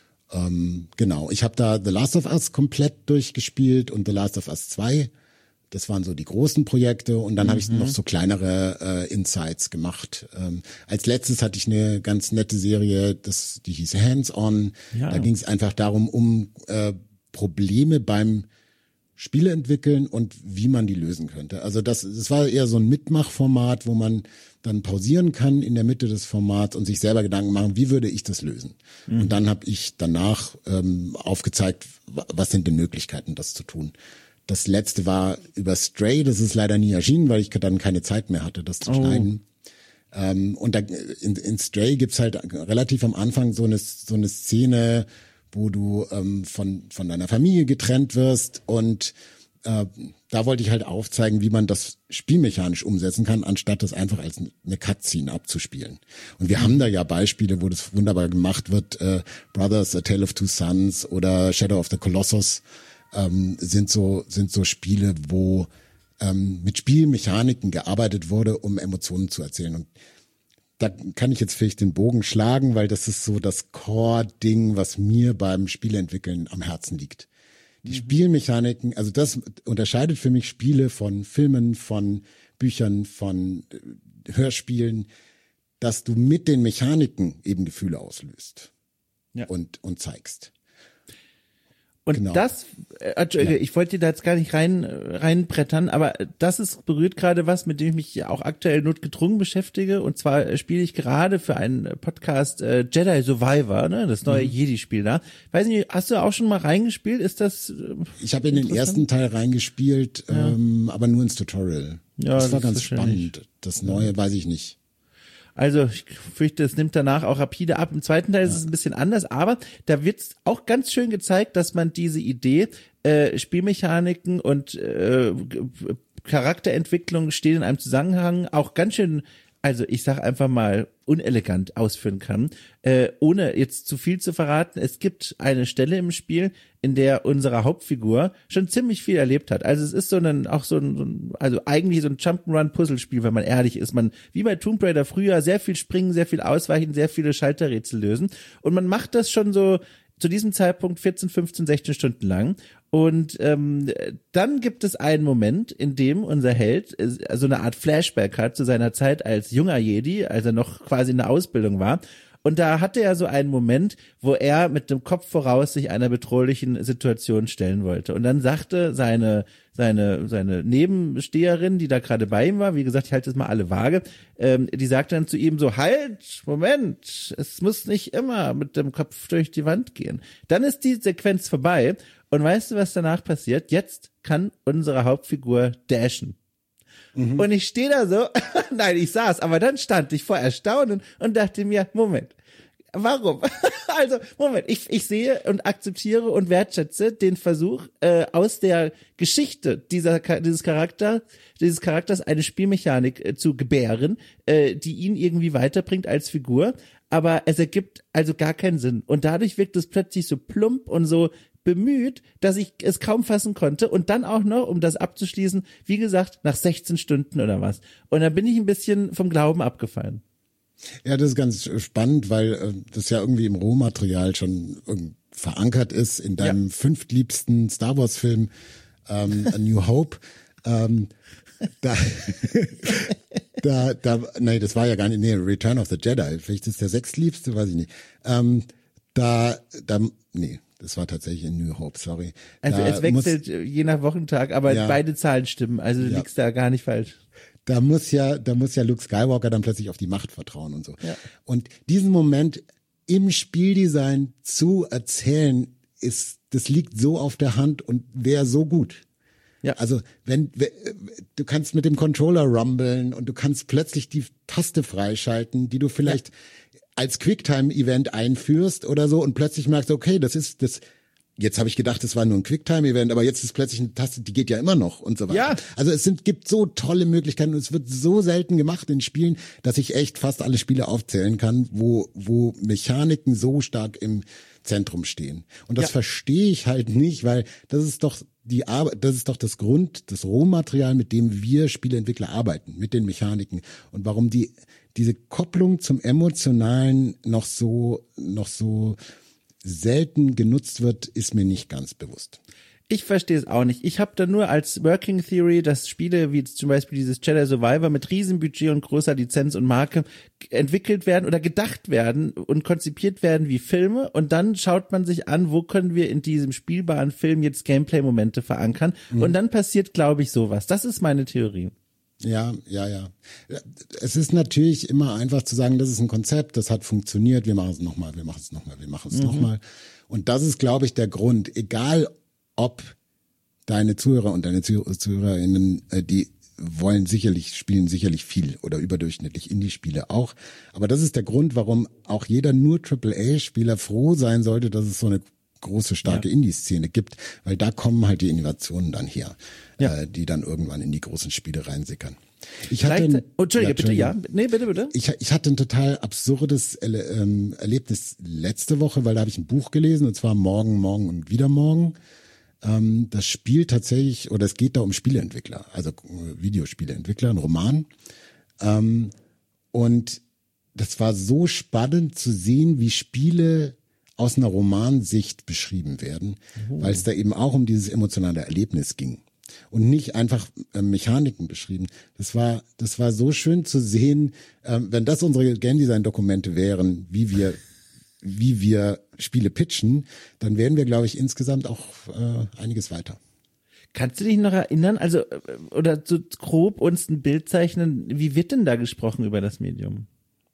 Speaker 2: Ähm, genau, ich habe da The Last of Us komplett durchgespielt und The Last of Us zwei. Das waren so die großen Projekte und dann mhm. habe ich noch so kleinere äh, Insights gemacht. Ähm, als letztes hatte ich eine ganz nette Serie, das die hieß Hands-On. Ja. Da ging es einfach darum, um äh, Probleme beim Spieleentwickeln und wie man die lösen könnte. Also das, das war eher so ein Mitmachformat, wo man dann pausieren kann in der Mitte des Formats und sich selber Gedanken machen, wie würde ich das lösen? Mhm. Und dann habe ich danach ähm, aufgezeigt, was sind denn Möglichkeiten, das zu tun. Das letzte war über Stray, das ist leider nie erschienen, weil ich dann keine Zeit mehr hatte, das zu oh. schneiden. Ähm, und da, in, in Stray gibt's halt relativ am Anfang so eine, so eine Szene, wo du ähm, von, von deiner Familie getrennt wirst und äh, da wollte ich halt aufzeigen, wie man das spielmechanisch umsetzen kann, anstatt das einfach als eine Cutscene abzuspielen. Und wir mhm. haben da ja Beispiele, wo das wunderbar gemacht wird. Äh, Brothers, A Tale of Two Sons oder Shadow of the Colossus ähm, sind so sind so Spiele, wo ähm, mit Spielmechaniken gearbeitet wurde, um Emotionen zu erzählen. Und da kann ich jetzt vielleicht den Bogen schlagen, weil das ist so das Core-Ding, was mir beim Spieleentwickeln am Herzen liegt. Die mhm. Spielmechaniken, also das unterscheidet für mich Spiele von Filmen, von Büchern, von Hörspielen, dass du mit den Mechaniken eben Gefühle auslöst ja. und und zeigst.
Speaker 1: Und genau. das, äh, ja. ich wollte da jetzt gar nicht rein reinbrettern, aber das ist berührt gerade was, mit dem ich mich auch aktuell notgedrungen beschäftige. Und zwar spiele ich gerade für einen Podcast äh, Jedi Survivor, ne, das neue mhm. Jedi-Spiel da. Weiß nicht, hast du auch schon mal reingespielt? Ist das? Äh,
Speaker 2: ich habe in den ersten Teil reingespielt, ja. ähm, aber nur ins Tutorial. Ja, das, das war ganz spannend. Das Neue ja. weiß ich nicht.
Speaker 1: Also ich fürchte, es nimmt danach auch rapide ab. Im zweiten Teil ist es ein bisschen anders, aber da wird auch ganz schön gezeigt, dass man diese Idee, äh, Spielmechaniken und äh, Charakterentwicklung stehen in einem Zusammenhang, auch ganz schön, also ich sag einfach mal, unelegant ausführen kann, äh, ohne jetzt zu viel zu verraten. Es gibt eine Stelle im Spiel, in der unsere Hauptfigur schon ziemlich viel erlebt hat. Also es ist so ein, auch so ein, so ein also eigentlich so ein Jump'n'Run-Puzzlespiel, wenn man ehrlich ist. Man, wie bei Tomb Raider früher, sehr viel springen, sehr viel ausweichen, sehr viele Schalterrätsel lösen. Und man macht das schon so zu diesem Zeitpunkt vierzehn, fünfzehn, sechzehn Stunden lang. Und ähm, dann gibt es einen Moment, in dem unser Held äh, so eine Art Flashback hat zu seiner Zeit als junger Jedi, als er noch quasi in der Ausbildung war. Und da hatte er so einen Moment, wo er mit dem Kopf voraus sich einer bedrohlichen Situation stellen wollte. Und dann sagte seine seine seine Nebensteherin, die da gerade bei ihm war, wie gesagt, ich halte jetzt mal alle vage, ähm, die sagte dann zu ihm so, halt, Moment, es muss nicht immer mit dem Kopf durch die Wand gehen. Dann ist die Sequenz vorbei und weißt du, was danach passiert? Jetzt kann unsere Hauptfigur dashen. Mhm. Und ich stehe da so, nein, ich saß, aber dann stand ich vor Erstaunen und dachte mir, Moment, warum? Also, Moment, ich, ich sehe und akzeptiere und wertschätze den Versuch, äh, aus der Geschichte dieser, dieses Charakter, dieses Charakters eine Spielmechanik äh, zu gebären, äh, die ihn irgendwie weiterbringt als Figur, aber es ergibt also gar keinen Sinn. Und dadurch wirkt es plötzlich so plump und so bemüht, dass ich es kaum fassen konnte und dann auch noch, um das abzuschließen, wie gesagt, nach sechzehn Stunden oder was. Und da bin ich ein bisschen vom Glauben abgefallen.
Speaker 2: Ja, das ist ganz spannend, weil äh, das ja irgendwie im Rohmaterial schon äh, verankert ist in deinem ja. fünftliebsten Star Wars Film ähm, A New Hope. ähm, da, da, da, nee, das war ja gar nicht, nee, Return of the Jedi. Vielleicht ist der sechstliebste, weiß ich nicht. Ähm, da, da, nee. Das war tatsächlich in New Hope, sorry.
Speaker 1: Also
Speaker 2: da
Speaker 1: es wechselt muss, je nach Wochentag, aber ja, beide Zahlen stimmen, also du ja. liegst da gar nicht falsch.
Speaker 2: Da muss ja, da muss ja Luke Skywalker dann plötzlich auf die Macht vertrauen und so.
Speaker 1: Ja.
Speaker 2: Und diesen Moment im Spieldesign zu erzählen, ist, das liegt so auf der Hand und wäre so gut.
Speaker 1: Ja.
Speaker 2: Also wenn, du kannst mit dem Controller rumblen und du kannst plötzlich die Taste freischalten, die du vielleicht ja. als Quicktime-Event einführst oder so und plötzlich merkst du, okay, das ist das. Jetzt habe ich gedacht, das war nur ein Quicktime-Event, aber jetzt ist plötzlich eine Taste, die geht ja immer noch und so weiter.
Speaker 1: Ja.
Speaker 2: Also es sind, gibt so tolle Möglichkeiten und es wird so selten gemacht in Spielen, dass ich echt fast alle Spiele aufzählen kann, wo, wo Mechaniken so stark im Zentrum stehen. Und das ja. verstehe ich halt nicht, weil das ist doch die Arbeit, das ist doch das Grund, das Rohmaterial, mit dem wir Spieleentwickler arbeiten, mit den Mechaniken. Und warum die, diese Kopplung zum Emotionalen noch so, noch so selten genutzt wird, ist mir nicht ganz bewusst.
Speaker 1: Ich verstehe es auch nicht. Ich habe da nur als Working Theory, dass Spiele wie zum Beispiel dieses Jedi Survivor mit Riesenbudget und großer Lizenz und Marke entwickelt werden oder gedacht werden und konzipiert werden wie Filme und dann schaut man sich an, wo können wir in diesem spielbaren Film jetzt Gameplay-Momente verankern mhm. und dann passiert, glaube ich, sowas. Das ist meine Theorie.
Speaker 2: Ja, ja, ja. Es ist natürlich immer einfach zu sagen, das ist ein Konzept, das hat funktioniert, wir machen es nochmal, wir machen es nochmal, wir machen es mhm. nochmal. Und das ist, glaube ich, der Grund. Egal, ob deine Zuhörer und deine ZuhörerInnen, die wollen sicherlich, spielen sicherlich viel oder überdurchschnittlich Indie-Spiele auch. Aber das ist der Grund, warum auch jeder nur Triple A-Spieler froh sein sollte, dass es so eine große, starke ja. Indie-Szene gibt, weil da kommen halt die Innovationen dann her, ja. äh, die dann irgendwann in die großen Spiele reinsickern. Ich hatte ein,
Speaker 1: oh, Entschuldige, ja, bitte, ja. Nee, bitte, bitte.
Speaker 2: Ich, ich hatte ein total absurdes Erle ähm, Erlebnis letzte Woche, weil da habe ich ein Buch gelesen, und zwar Morgen, Morgen und wieder Morgen. Ähm, das spielt tatsächlich, oder es geht da um Spieleentwickler, also äh, Videospieleentwickler, ein Roman. Ähm, und das war so spannend zu sehen, wie Spiele aus einer Romansicht beschrieben werden, oh. weil es da eben auch um dieses emotionale Erlebnis ging und nicht einfach äh, Mechaniken beschrieben. Das war, das war so schön zu sehen, äh, wenn das unsere Game Design Dokumente wären, wie wir, wie wir Spiele pitchen, dann wären wir, glaube ich, insgesamt auch äh, einiges weiter.
Speaker 1: Kannst du dich noch erinnern, also oder so grob uns ein Bild zeichnen? Wie wird denn da gesprochen über das Medium?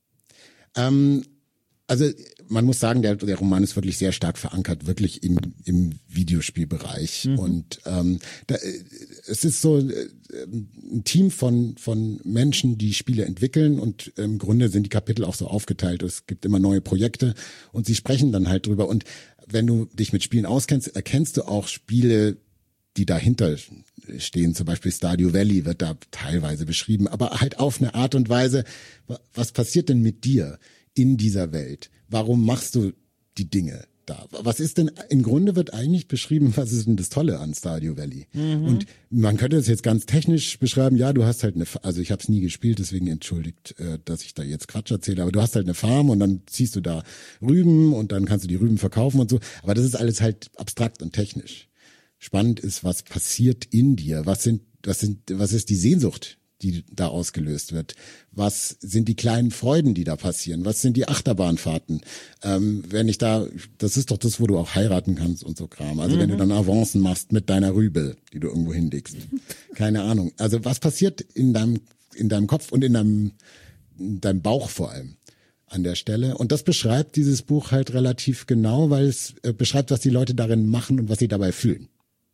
Speaker 2: Ähm, Also man muss sagen, der, der Roman ist wirklich sehr stark verankert, wirklich im, im Videospielbereich. Mhm. Und ähm, da, es ist so äh, ein Team von von Menschen, die Spiele entwickeln, und im Grunde sind die Kapitel auch so aufgeteilt. Es gibt immer neue Projekte und sie sprechen dann halt drüber. Und wenn du dich mit Spielen auskennst, erkennst du auch Spiele, die dahinter stehen. Zum Beispiel Stardew Valley wird da teilweise beschrieben, aber halt auf eine Art und Weise, was passiert denn mit dir in dieser Welt? Warum machst du die Dinge? da? Was ist denn, im Grunde wird eigentlich beschrieben, was ist denn das Tolle an Stardew Valley? Mhm. Und man könnte es jetzt ganz technisch beschreiben, ja, du hast halt eine, also ich habe es nie gespielt, deswegen entschuldigt, äh, dass ich da jetzt Quatsch erzähle, aber du hast halt eine Farm und dann ziehst du da Rüben und dann kannst du die Rüben verkaufen und so, aber das ist alles halt abstrakt und technisch. Spannend ist, was passiert in dir, was sind, was sind, was ist die Sehnsucht, die da ausgelöst wird? Was sind die kleinen Freuden, die da passieren? Was sind die Achterbahnfahrten? Ähm, wenn ich da, das ist doch das, wo du auch heiraten kannst und so Kram. Also mhm. wenn du dann Avancen machst mit deiner Rübe, die du irgendwo hinlegst. Keine Ahnung. Also was passiert in deinem, in deinem Kopf und in deinem, in deinem Bauch vor allem an der Stelle? Und das beschreibt dieses Buch halt relativ genau, weil es äh, beschreibt, was die Leute darin machen und was sie dabei fühlen.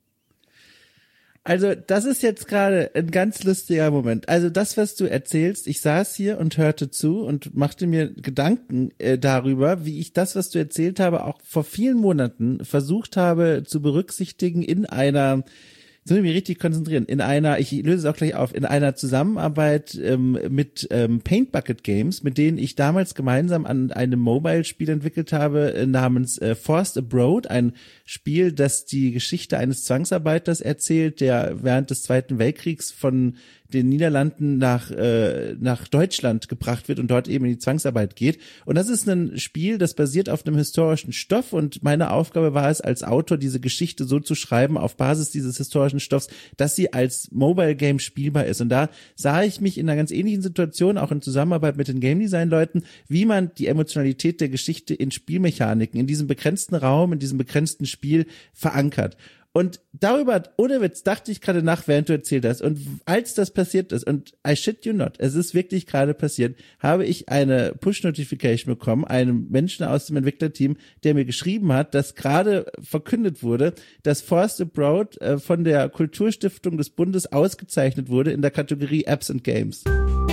Speaker 1: Also das ist jetzt gerade ein ganz lustiger Moment. Also das, was du erzählst, ich saß hier und hörte zu und machte mir Gedanken äh, darüber, wie ich das, was du erzählt habe, auch vor vielen Monaten versucht habe zu berücksichtigen in einer, jetzt muss ich mich richtig konzentrieren, in einer, ich löse es auch gleich auf, in einer Zusammenarbeit ähm, mit ähm, Paint Bucket Games, mit denen ich damals gemeinsam an einem Mobile-Spiel entwickelt habe, äh, namens äh, Forced Abroad, ein Spiel, das die Geschichte eines Zwangsarbeiters erzählt, der während des Zweiten Weltkriegs von den Niederlanden nach äh, nach Deutschland gebracht wird und dort eben in die Zwangsarbeit geht. Und das ist ein Spiel, das basiert auf einem historischen Stoff und meine Aufgabe war es als Autor, diese Geschichte so zu schreiben auf Basis dieses historischen Stoffs, dass sie als Mobile Game spielbar ist. Und da sah ich mich in einer ganz ähnlichen Situation, auch in Zusammenarbeit mit den Game Design Leuten, wie man die Emotionalität der Geschichte in Spielmechaniken, in diesem begrenzten Raum, in diesem begrenzten Spiel verankert. Und darüber, ohne Witz, dachte ich gerade nach, während du erzählt hast. Und als das passiert ist, und I shit you not, es ist wirklich gerade passiert, habe ich eine Push-Notification bekommen, einem Menschen aus dem Entwicklerteam, der mir geschrieben hat, dass gerade verkündet wurde, dass Forced Abroad äh, von der Kulturstiftung des Bundes ausgezeichnet wurde in der Kategorie Apps and Games.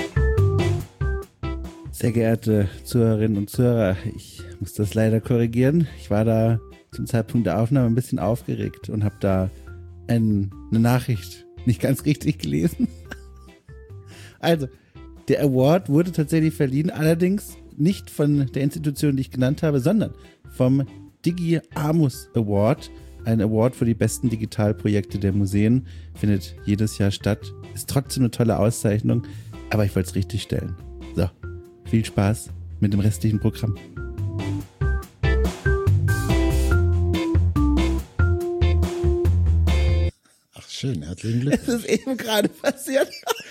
Speaker 1: Sehr geehrte Zuhörerinnen und Zuhörer, ich muss das leider korrigieren. Ich war da zum Zeitpunkt der Aufnahme ein bisschen aufgeregt und habe da ein, eine Nachricht nicht ganz richtig gelesen. Also, der Award wurde tatsächlich verliehen, allerdings nicht von der Institution, die ich genannt habe, sondern vom Digi Amus Award, ein Award für die besten Digitalprojekte der Museen, findet jedes Jahr statt. Ist trotzdem eine tolle Auszeichnung, aber ich wollte es richtig stellen. So, viel Spaß mit dem restlichen Programm.
Speaker 2: Schön, herzlichen Glückwunsch.
Speaker 1: Das ist eben gerade passiert.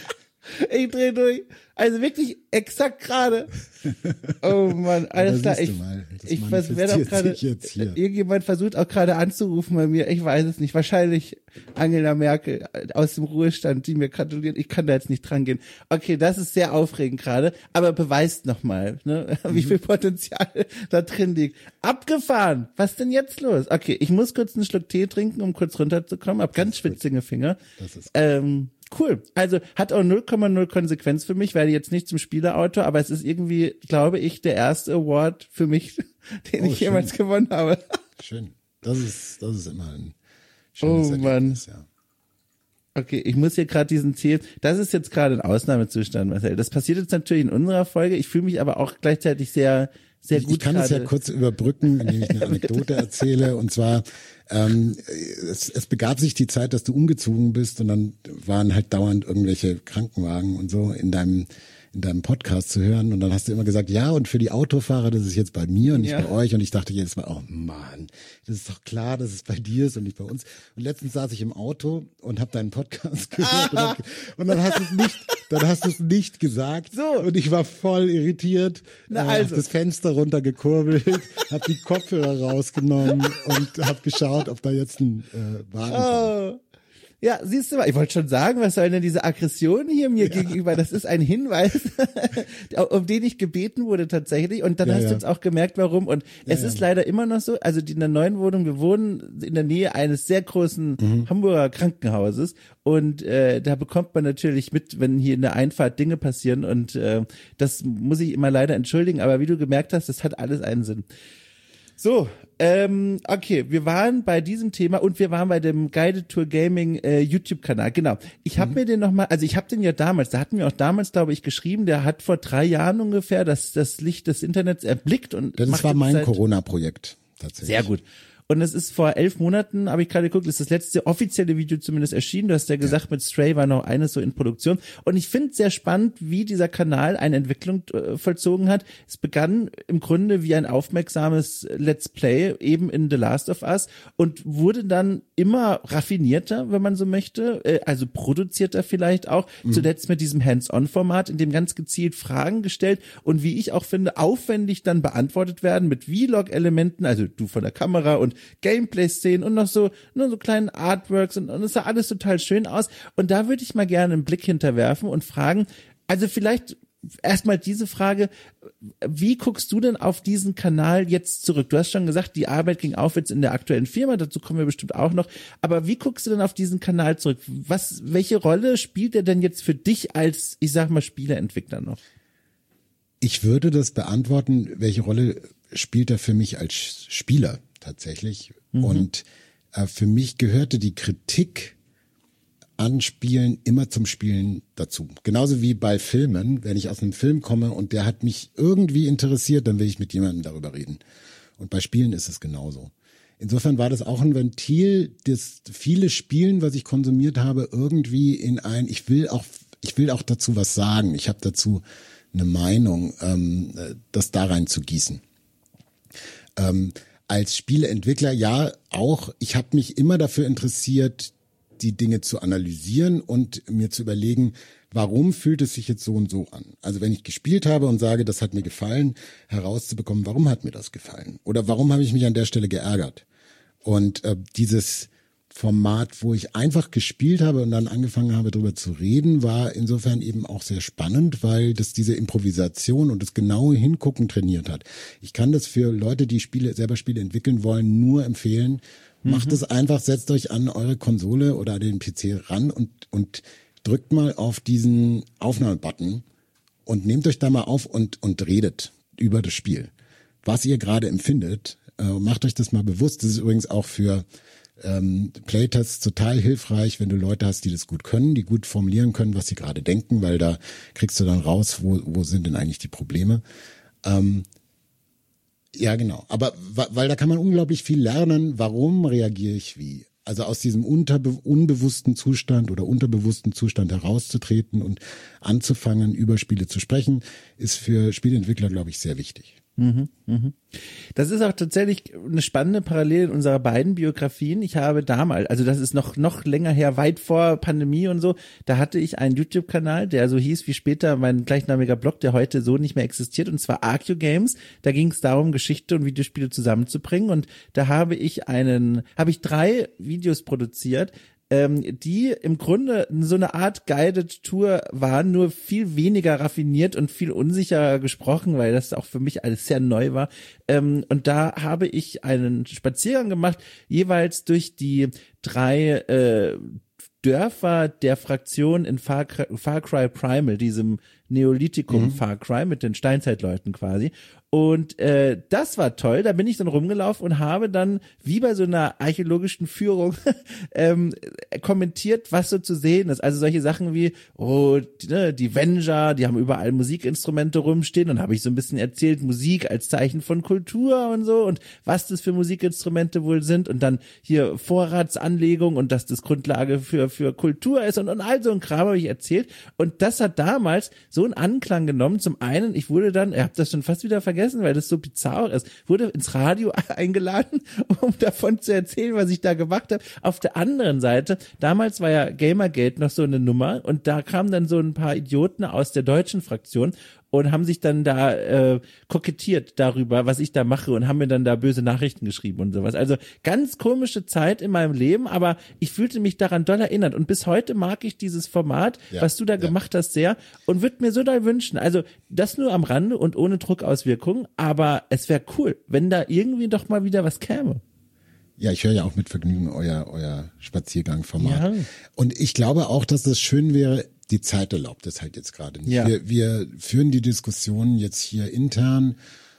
Speaker 1: Ich drehe durch. Also wirklich exakt gerade. Oh Mann, alles klar. Ich, ich werde auch gerade, irgendjemand versucht auch gerade anzurufen bei mir. Ich weiß es nicht. Wahrscheinlich Angela Merkel aus dem Ruhestand, die mir gratuliert. Ich kann da jetzt nicht dran gehen. Okay, das ist sehr aufregend gerade, aber beweist nochmal, ne, wie viel Potenzial da drin liegt. Abgefahren. Was denn jetzt los? Okay, ich muss kurz einen Schluck Tee trinken, um kurz runterzukommen. Hab ganz schwitzige Finger. Das ist ähm, Cool. Also hat auch null Komma null Konsequenz für mich, werde jetzt nicht zum Spielerautor, aber es ist irgendwie, glaube ich, der erste Award für mich, den oh, ich schön. jemals gewonnen habe.
Speaker 2: Schön. Das ist, das ist immer ein schönes
Speaker 1: Oh Erlebnis, Mann. Ja. Okay, ich muss hier gerade diesen Ziel, das ist jetzt gerade ein Ausnahmezustand, Marcel. Das passiert jetzt natürlich in unserer Folge. Ich fühle mich aber auch gleichzeitig sehr, sehr gut.
Speaker 2: Ich kann es ja kurz überbrücken, indem ich eine Anekdote erzähle. Und zwar, ähm, es, es begab sich die Zeit, dass du umgezogen bist und dann waren halt dauernd irgendwelche Krankenwagen und so in deinem in deinem Podcast zu hören und dann hast du immer gesagt, ja, und für die Autofahrer, das ist jetzt bei mir und nicht ja. bei euch und ich dachte jedes Mal, oh Mann, das ist doch klar, dass es bei dir ist und nicht bei uns. Und letztens saß ich im Auto und habe deinen Podcast gehört und, hab, und dann hast du es nicht, dann hast du es nicht gesagt
Speaker 1: so.
Speaker 2: Und ich war voll irritiert, Na, äh, also. hab das Fenster runtergekurbelt, hab die Kopfhörer rausgenommen und hab geschaut, ob da jetzt ein äh, Wagen
Speaker 1: oh. kommt. Ja, siehst du mal, ich wollte schon sagen, was soll denn diese Aggression hier mir ja. gegenüber? Das ist ein Hinweis, um den ich gebeten wurde tatsächlich. Und dann ja, hast ja. du jetzt auch gemerkt, warum. Und ja, es ja. ist leider immer noch so, also die in der neuen Wohnung, wir wohnen in der Nähe eines sehr großen mhm. Hamburger Krankenhauses. Und äh, da bekommt man natürlich mit, wenn hier in der Einfahrt Dinge passieren. Und äh, das muss ich immer leider entschuldigen. Aber wie du gemerkt hast, das hat alles einen Sinn. So, ähm, okay, wir waren bei diesem Thema und wir waren bei dem Guided Tour Gaming äh, YouTube-Kanal, genau. Ich habe mhm. mir den nochmal, also ich habe den ja damals, da hatten wir auch damals, glaube ich, geschrieben, der hat vor drei Jahren ungefähr das, das Licht des Internets erblickt. Und
Speaker 2: das war mein Corona-Projekt. tatsächlich.
Speaker 1: Sehr gut. Und es ist vor elf Monaten, habe ich gerade geguckt, ist das letzte offizielle Video zumindest erschienen. Du hast ja gesagt, ja. mit Stray war noch eines so in Produktion. Und ich finde es sehr spannend, wie dieser Kanal eine Entwicklung äh, vollzogen hat. Es begann im Grunde wie ein aufmerksames Let's Play eben in The Last of Us und wurde dann immer raffinierter, wenn man so möchte, äh, also produzierter vielleicht auch. Mhm. Zuletzt mit diesem Hands-on-Format, in dem ganz gezielt Fragen gestellt und wie ich auch finde, aufwendig dann beantwortet werden mit Vlog-Elementen, also du von der Kamera und Gameplay-Szenen und noch so, nur so kleinen Artworks und, und es sah alles total schön aus. Und da würde ich mal gerne einen Blick hinterwerfen und fragen, also vielleicht erstmal diese Frage, wie guckst du denn auf diesen Kanal jetzt zurück? Du hast schon gesagt, die Arbeit ging aufwärts in der aktuellen Firma, dazu kommen wir bestimmt auch noch. Aber wie guckst du denn auf diesen Kanal zurück? Was, welche Rolle spielt er denn jetzt für dich als, ich sag mal, Spieleentwickler noch?
Speaker 2: Ich würde das beantworten, welche Rolle spielt er für mich als Spieler tatsächlich. Mhm. Und äh, für mich gehörte die Kritik an Spielen immer zum Spielen dazu. Genauso wie bei Filmen, wenn ich aus einem Film komme und der hat mich irgendwie interessiert, dann will ich mit jemandem darüber reden. Und bei Spielen ist es genauso. Insofern war das auch ein Ventil, das viele Spielen, was ich konsumiert habe, irgendwie in ein, ich will auch, ich will auch dazu was sagen. Ich habe dazu eine Meinung, ähm, das da rein zu gießen. Ähm, als Spieleentwickler, ja, auch, ich habe mich immer dafür interessiert, die Dinge zu analysieren und mir zu überlegen, warum fühlt es sich jetzt so und so an? Also wenn ich gespielt habe und sage, das hat mir gefallen, herauszubekommen, warum hat mir das gefallen? Oder warum habe ich mich an der Stelle geärgert? Und äh, dieses Format, wo ich einfach gespielt habe und dann angefangen habe, darüber zu reden, war insofern eben auch sehr spannend, weil das diese Improvisation und das genaue Hingucken trainiert hat. Ich kann das für Leute, die Spiele selber Spiele entwickeln wollen, nur empfehlen. Mhm. Macht es einfach, setzt euch an eure Konsole oder den P C ran und und drückt mal auf diesen Aufnahmebutton und nehmt euch da mal auf und und redet über das Spiel. Was ihr gerade empfindet, äh, macht euch das mal bewusst. Das ist übrigens auch für Ähm, Playtests total hilfreich, wenn du Leute hast, die das gut können, die gut formulieren können, was sie gerade denken, weil da kriegst du dann raus, wo wo sind denn eigentlich die Probleme. Ähm, ja, genau. Aber weil da kann man unglaublich viel lernen, warum reagiere ich wie. Also aus diesem unterbe- unbewussten Zustand oder unterbewussten Zustand herauszutreten und anzufangen, über Spiele zu sprechen, ist für Spieleentwickler, glaube ich, sehr wichtig.
Speaker 1: Mhm, mhm. Das ist auch tatsächlich eine spannende Parallele in unserer beiden Biografien. Ich habe damals, also das ist noch noch länger her, weit vor Pandemie und so, da hatte ich einen YouTube-Kanal, der so hieß wie später mein gleichnamiger Blog, der heute so nicht mehr existiert, und zwar Arcue Games. Da ging es darum, Geschichte und Videospiele zusammenzubringen, und da habe ich einen, habe ich drei Videos produziert, Ähm, die im Grunde so eine Art Guided Tour waren, nur viel weniger raffiniert und viel unsicherer gesprochen, weil das auch für mich alles sehr neu war. Ähm, und da habe ich einen Spaziergang gemacht, jeweils durch die drei äh, Dörfer der Fraktion in Far Cry, Far Cry Primal, diesem Neolithikum mhm. Far Cry mit den Steinzeitleuten quasi. Und äh, das war toll, da bin ich dann rumgelaufen und habe dann, wie bei so einer archäologischen Führung, ähm, kommentiert, was so zu sehen ist. Also solche Sachen wie, oh, die, ne, die Venger, die haben überall Musikinstrumente rumstehen, und habe ich so ein bisschen erzählt, Musik als Zeichen von Kultur und so, und was das für Musikinstrumente wohl sind, und dann hier Vorratsanlegung und dass das Grundlage für für Kultur ist, und, und all so ein Kram habe ich erzählt. Und das hat damals so einen Anklang genommen. Zum einen, ich wurde dann, ihr habt das schon fast wieder vergessen, weil das so bizarr ist, wurde ins Radio eingeladen, um davon zu erzählen, was ich da gemacht habe. Auf der anderen Seite, damals war ja Gamergate noch so eine Nummer, und da kamen dann so ein paar Idioten aus der deutschen Fraktion und haben sich dann da äh, kokettiert darüber, was ich da mache, und haben mir dann da böse Nachrichten geschrieben und sowas. Also ganz komische Zeit in meinem Leben, aber ich fühlte mich daran doll erinnert, und bis heute mag ich dieses Format, ja, was du da ja. gemacht hast, sehr, und würde mir so doll wünschen, also das nur am Rande und ohne Druckauswirkungen, aber es wäre cool, wenn da irgendwie doch mal wieder was käme.
Speaker 2: Ja, ich höre ja auch mit Vergnügen euer euer Spaziergangformat.
Speaker 1: Ja.
Speaker 2: Und ich glaube auch, dass das schön wäre, die Zeit erlaubt es halt jetzt gerade nicht.
Speaker 1: Ja.
Speaker 2: Wir, wir führen die Diskussion jetzt hier intern,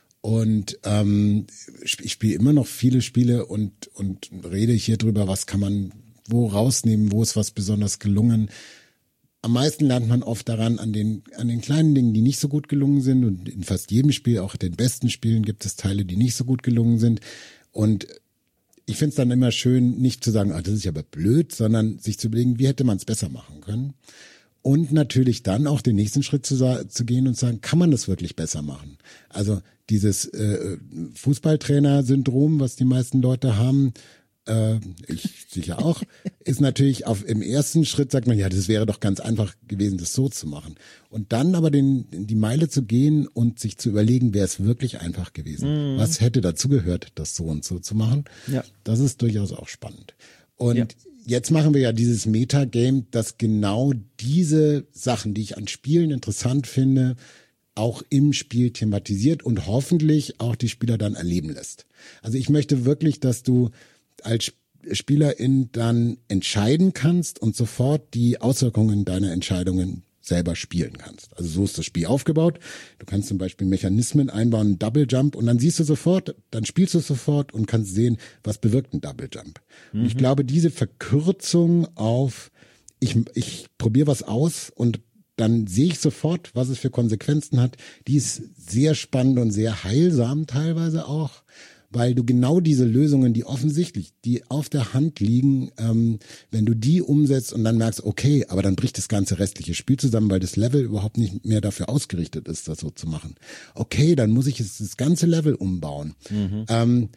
Speaker 2: und ähm, ich spiele immer noch viele Spiele und und rede hier drüber, was kann man wo rausnehmen, wo ist was besonders gelungen. Am meisten lernt man oft daran, an den an den kleinen Dingen, die nicht so gut gelungen sind, und in fast jedem Spiel, auch den besten Spielen, gibt es Teile, die nicht so gut gelungen sind. Und ich finde es dann immer schön, nicht zu sagen, ah, das ist ja aber blöd, sondern sich zu überlegen, wie hätte man es besser machen können. Und natürlich dann auch den nächsten Schritt zu, zu gehen und sagen, kann man das wirklich besser machen? Also dieses äh, Fußballtrainer-Syndrom, was die meisten Leute haben, äh, ich sicher auch, ist natürlich auf im ersten Schritt sagt man, ja, das wäre doch ganz einfach gewesen, das so zu machen. Und dann aber den, die Meile zu gehen und sich zu überlegen, wäre es wirklich einfach gewesen? Mhm. Was hätte dazu gehört, das so und so zu machen?
Speaker 1: Ja.
Speaker 2: Das ist durchaus auch spannend. Und
Speaker 1: ja.
Speaker 2: Jetzt machen wir ja dieses Metagame, das genau diese Sachen, die ich an Spielen interessant finde, auch im Spiel thematisiert und hoffentlich auch die Spieler dann erleben lässt. Also ich möchte wirklich, dass du als Spielerin dann entscheiden kannst und sofort die Auswirkungen deiner Entscheidungen selber spielen kannst. Also so ist das Spiel aufgebaut. Du kannst zum Beispiel Mechanismen einbauen, einen Double Jump und dann siehst du sofort, dann spielst du sofort und kannst sehen, was bewirkt ein Double Jump. Mhm. Und ich glaube, diese Verkürzung auf, ich, ich probiere was aus und dann sehe ich sofort, was es für Konsequenzen hat, die ist sehr spannend und sehr heilsam teilweise auch. Weil du genau diese Lösungen, die offensichtlich, die auf der Hand liegen, ähm, wenn du die umsetzt und dann merkst, okay, aber dann bricht das ganze restliche Spiel zusammen, weil das Level überhaupt nicht mehr dafür ausgerichtet ist, das so zu machen. Okay, dann muss ich jetzt das ganze Level umbauen. Mhm. Ähm,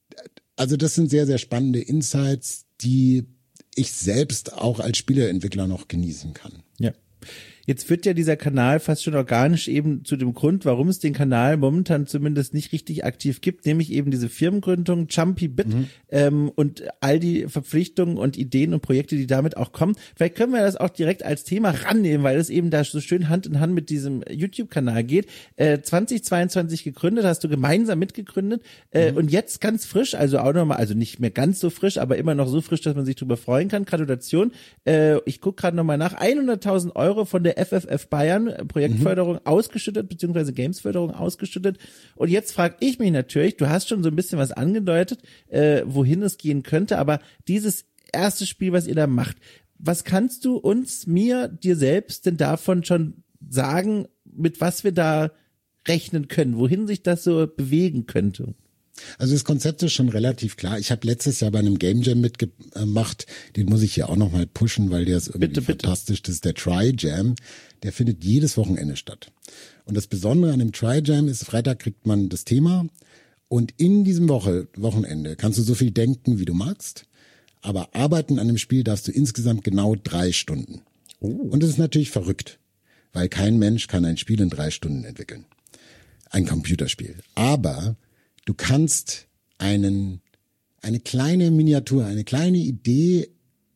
Speaker 2: also das sind sehr, sehr spannende Insights, die ich selbst auch als Spieleentwickler noch genießen kann.
Speaker 1: Ja. Jetzt wird ja dieser Kanal fast schon organisch eben zu dem Grund, warum es den Kanal momentan zumindest nicht richtig aktiv gibt, nämlich eben diese Firmengründung Jumpy Bit mhm. ähm, und all die Verpflichtungen und Ideen und Projekte, die damit auch kommen. Vielleicht können wir das auch direkt als Thema rannehmen, weil es eben da so schön Hand in Hand mit diesem YouTube-Kanal geht. Äh, zwanzig zweiundzwanzig gegründet, hast du gemeinsam mitgegründet äh, mhm. und jetzt ganz frisch, also auch nochmal, also nicht mehr ganz so frisch, aber immer noch so frisch, dass man sich drüber freuen kann. Gratulation. Äh, ich gucke gerade nochmal nach. hunderttausend Euro von der F F F Bayern Projektförderung mhm. ausgeschüttet, beziehungsweise Gamesförderung ausgeschüttet. Und jetzt frage ich mich natürlich, du hast schon so ein bisschen was angedeutet, äh, wohin es gehen könnte, aber dieses erste Spiel, was ihr da macht, was kannst du uns, mir, dir selbst denn davon schon sagen, mit was wir da rechnen können, wohin sich das so bewegen könnte?
Speaker 2: Also das Konzept ist schon relativ klar. Ich habe letztes Jahr bei einem Game Jam mitgemacht, den muss ich hier auch nochmal pushen, weil der ist irgendwie bitte, fantastisch. Bitte. Das ist der Try Jam. Der findet jedes Wochenende statt. Und das Besondere an dem Try Jam ist, Freitag kriegt man das Thema und in diesem Woche, Wochenende kannst du so viel denken, wie du magst, aber arbeiten an dem Spiel darfst du insgesamt genau drei Stunden. Oh. Und das ist natürlich verrückt, weil kein Mensch kann ein Spiel in drei Stunden entwickeln. Ein Computerspiel. Aber du kannst einen, eine kleine Miniatur, eine kleine Idee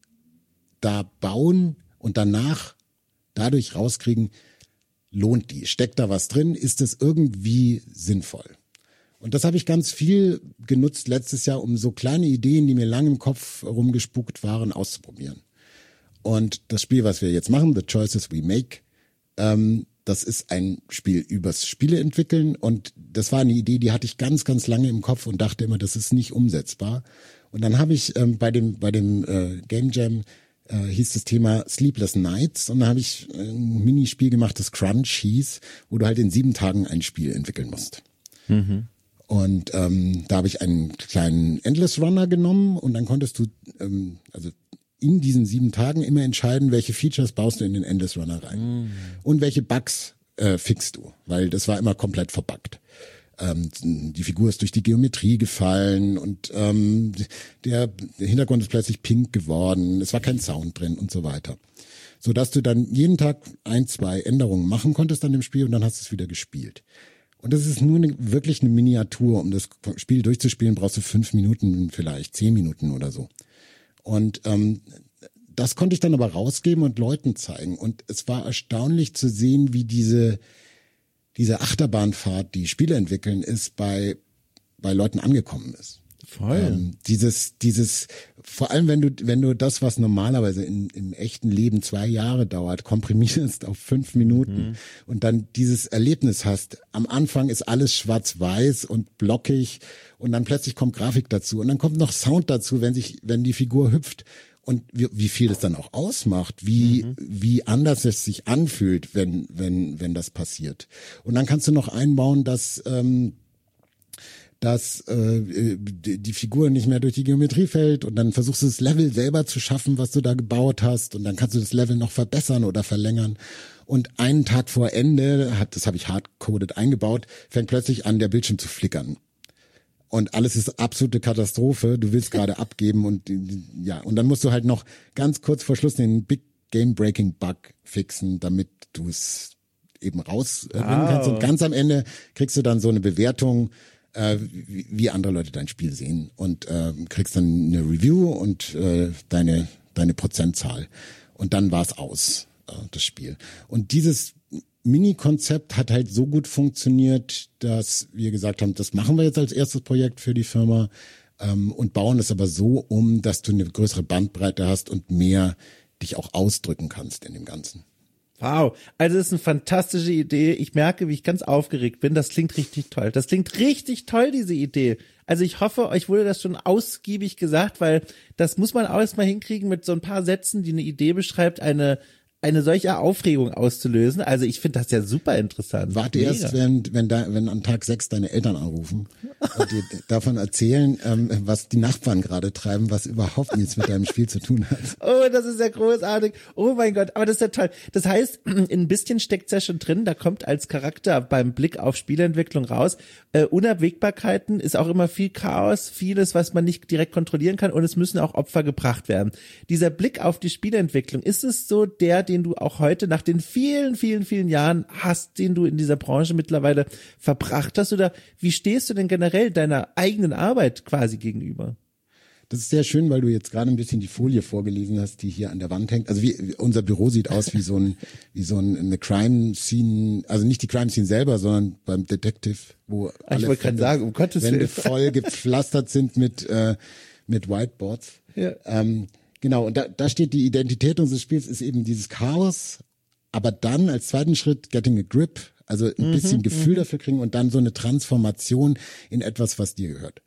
Speaker 2: da bauen und danach dadurch rauskriegen, lohnt die? Steckt da was drin? Ist es irgendwie sinnvoll? Und das habe ich ganz viel genutzt letztes Jahr, um so kleine Ideen, die mir lange im Kopf rumgespukt waren, auszuprobieren. Und das Spiel, was wir jetzt machen, The Choices We Make, ähm, das ist ein Spiel übers Spiele entwickeln und das war eine Idee, die hatte ich ganz, ganz lange im Kopf und dachte immer, das ist nicht umsetzbar. Und dann habe ich ähm, bei dem bei dem äh, Game Jam äh, hieß das Thema Sleepless Nights und dann habe ich ein Minispiel gemacht, das Crunch hieß, wo du halt in sieben Tagen ein Spiel entwickeln musst. Mhm. Und ähm, da habe ich einen kleinen Endless Runner genommen und dann konntest du ähm, also in diesen sieben Tagen immer entscheiden, welche Features baust du in den Endless Runner rein mm. und welche Bugs äh, fixst du, weil das war immer komplett verbuggt. Ähm, die Figur ist durch die Geometrie gefallen und ähm, der, der Hintergrund ist plötzlich pink geworden, es war kein Sound drin und so weiter. Sodass du dann jeden Tag ein, zwei Änderungen machen konntest an dem Spiel und dann hast du es wieder gespielt. Und das ist nur eine, wirklich eine Miniatur. Um das Spiel durchzuspielen, brauchst du fünf Minuten vielleicht, zehn Minuten oder so. Und ähm, das konnte ich dann aber rausgeben und Leuten zeigen. Und es war erstaunlich zu sehen, wie diese diese Achterbahnfahrt, die Spiele entwickeln, ist bei bei Leuten angekommen ist.
Speaker 1: Voll.
Speaker 2: Ähm, dieses dieses vor allem wenn du wenn du das, was normalerweise in, im echten Leben zwei Jahre dauert, komprimierst auf fünf Minuten mhm. und dann dieses Erlebnis hast. Am Anfang ist alles schwarz-weiß und blockig und dann plötzlich kommt Grafik dazu und dann kommt noch Sound dazu, wenn sich wenn die Figur hüpft und wie, wie viel das dann auch ausmacht, wie mhm. wie anders es sich anfühlt, wenn wenn wenn das passiert. Und dann kannst du noch einbauen, dass ähm, dass äh, die, die Figur nicht mehr durch die Geometrie fällt und dann versuchst du das Level selber zu schaffen, was du da gebaut hast und dann kannst du das Level noch verbessern oder verlängern. Und einen Tag vor Ende, hat, das habe ich hardcoded eingebaut, fängt plötzlich an, der Bildschirm zu flickern. Und alles ist absolute Katastrophe, du willst gerade abgeben und ja, und dann musst du halt noch ganz kurz vor Schluss den Big Game Breaking Bug fixen, damit du es eben rausbringen wow. kannst. Und ganz am Ende kriegst du dann so eine Bewertung, äh, wie, wie andere Leute dein Spiel sehen und äh, kriegst dann eine Review und äh, deine deine Prozentzahl. Und dann war's aus, äh, das Spiel. Und dieses Mini-Konzept hat halt so gut funktioniert, dass wir gesagt haben, das machen wir jetzt als erstes Projekt für die Firma ähm, und bauen es aber so um, dass du eine größere Bandbreite hast und mehr dich auch ausdrücken kannst in dem Ganzen.
Speaker 1: Wow, also das ist eine fantastische Idee. Ich merke, wie ich ganz aufgeregt bin. Das klingt richtig toll. Das klingt richtig toll, diese Idee. Also ich hoffe, euch wurde das schon ausgiebig gesagt, weil das muss man auch erstmal hinkriegen, mit so ein paar Sätzen, die eine Idee beschreibt, eine eine solche Aufregung auszulösen. Also ich finde das ja super interessant.
Speaker 2: Warte Mega. erst, wenn wenn da wenn an Tag sechs deine Eltern anrufen und dir davon erzählen, ähm, was die Nachbarn gerade treiben, was überhaupt nichts mit deinem Spiel zu tun hat.
Speaker 1: Oh, das ist ja großartig. Oh mein Gott, aber das ist ja toll. Das heißt, ein bisschen steckt's ja schon drin. Da kommt als Charakter beim Blick auf Spieleentwicklung raus. Äh, Unabwägbarkeiten ist auch immer viel Chaos, vieles, was man nicht direkt kontrollieren kann und es müssen auch Opfer gebracht werden. Dieser Blick auf die Spieleentwicklung, ist es so der, den du auch heute nach den vielen, vielen, vielen Jahren hast, den du in dieser Branche mittlerweile verbracht hast? Oder wie stehst du denn generell deiner eigenen Arbeit quasi gegenüber?
Speaker 2: Das ist sehr schön, weil du jetzt gerade ein bisschen die Folie vorgelesen hast, die hier an der Wand hängt. Also wie, unser Büro sieht aus wie so ein, wie so ein, eine Crime Scene, also nicht die Crime Scene selber, sondern beim Detective, wo alle
Speaker 1: ich wollte gerade sagen, um Gottes Willen,
Speaker 2: Wände voll gepflastert sind mit, äh, mit Whiteboards.
Speaker 1: Ja.
Speaker 2: Ähm, Genau, und da, da steht die Identität unseres Spiels ist eben dieses Chaos, aber dann als zweiten Schritt getting a grip, also ein mhm, bisschen Gefühl m- dafür kriegen und dann so eine Transformation in etwas, was dir gehört.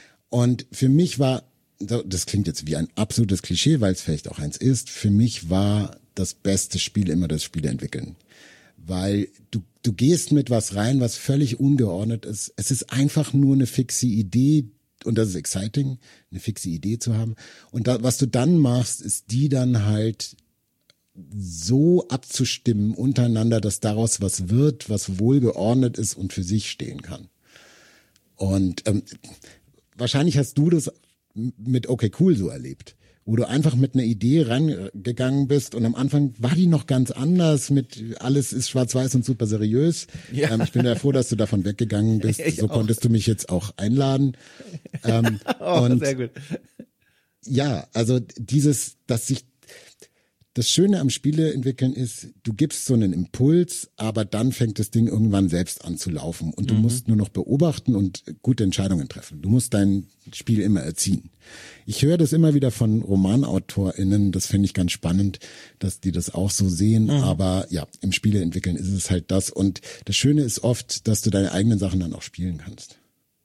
Speaker 2: Und für mich war, das klingt jetzt wie ein absolutes Klischee, weil es vielleicht auch eins ist, für mich war das beste Spiel immer das Spiele entwickeln. Weil du, du gehst mit was rein, was völlig ungeordnet ist. Es ist einfach nur eine fixe Idee, und das ist exciting, eine fixe Idee zu haben. Und da, was du dann machst, ist die dann halt so abzustimmen untereinander, dass daraus was wird, was wohlgeordnet ist und für sich stehen kann. Und ähm, wahrscheinlich hast du das mit Okay Cool so erlebt, wo du einfach mit einer Idee rangegangen bist und am Anfang war die noch ganz anders mit alles ist schwarz-weiß und super seriös. Ja. Ähm, ich bin ja froh, dass du davon weggegangen bist. Ich so auch. Konntest du mich jetzt auch einladen. Ähm,
Speaker 1: oh,
Speaker 2: und
Speaker 1: sehr gut.
Speaker 2: Ja, also dieses, dass sich das Schöne am Spiele entwickeln ist, du gibst so einen Impuls, aber dann fängt das Ding irgendwann selbst an zu laufen und du mhm. musst nur noch beobachten und gute Entscheidungen treffen. Du musst dein Spiel immer erziehen. Ich höre das immer wieder von RomanautorInnen, das finde ich ganz spannend, dass die das auch so sehen, mhm. aber ja, im Spiele entwickeln ist es halt das und das Schöne ist oft, dass du deine eigenen Sachen dann auch spielen kannst.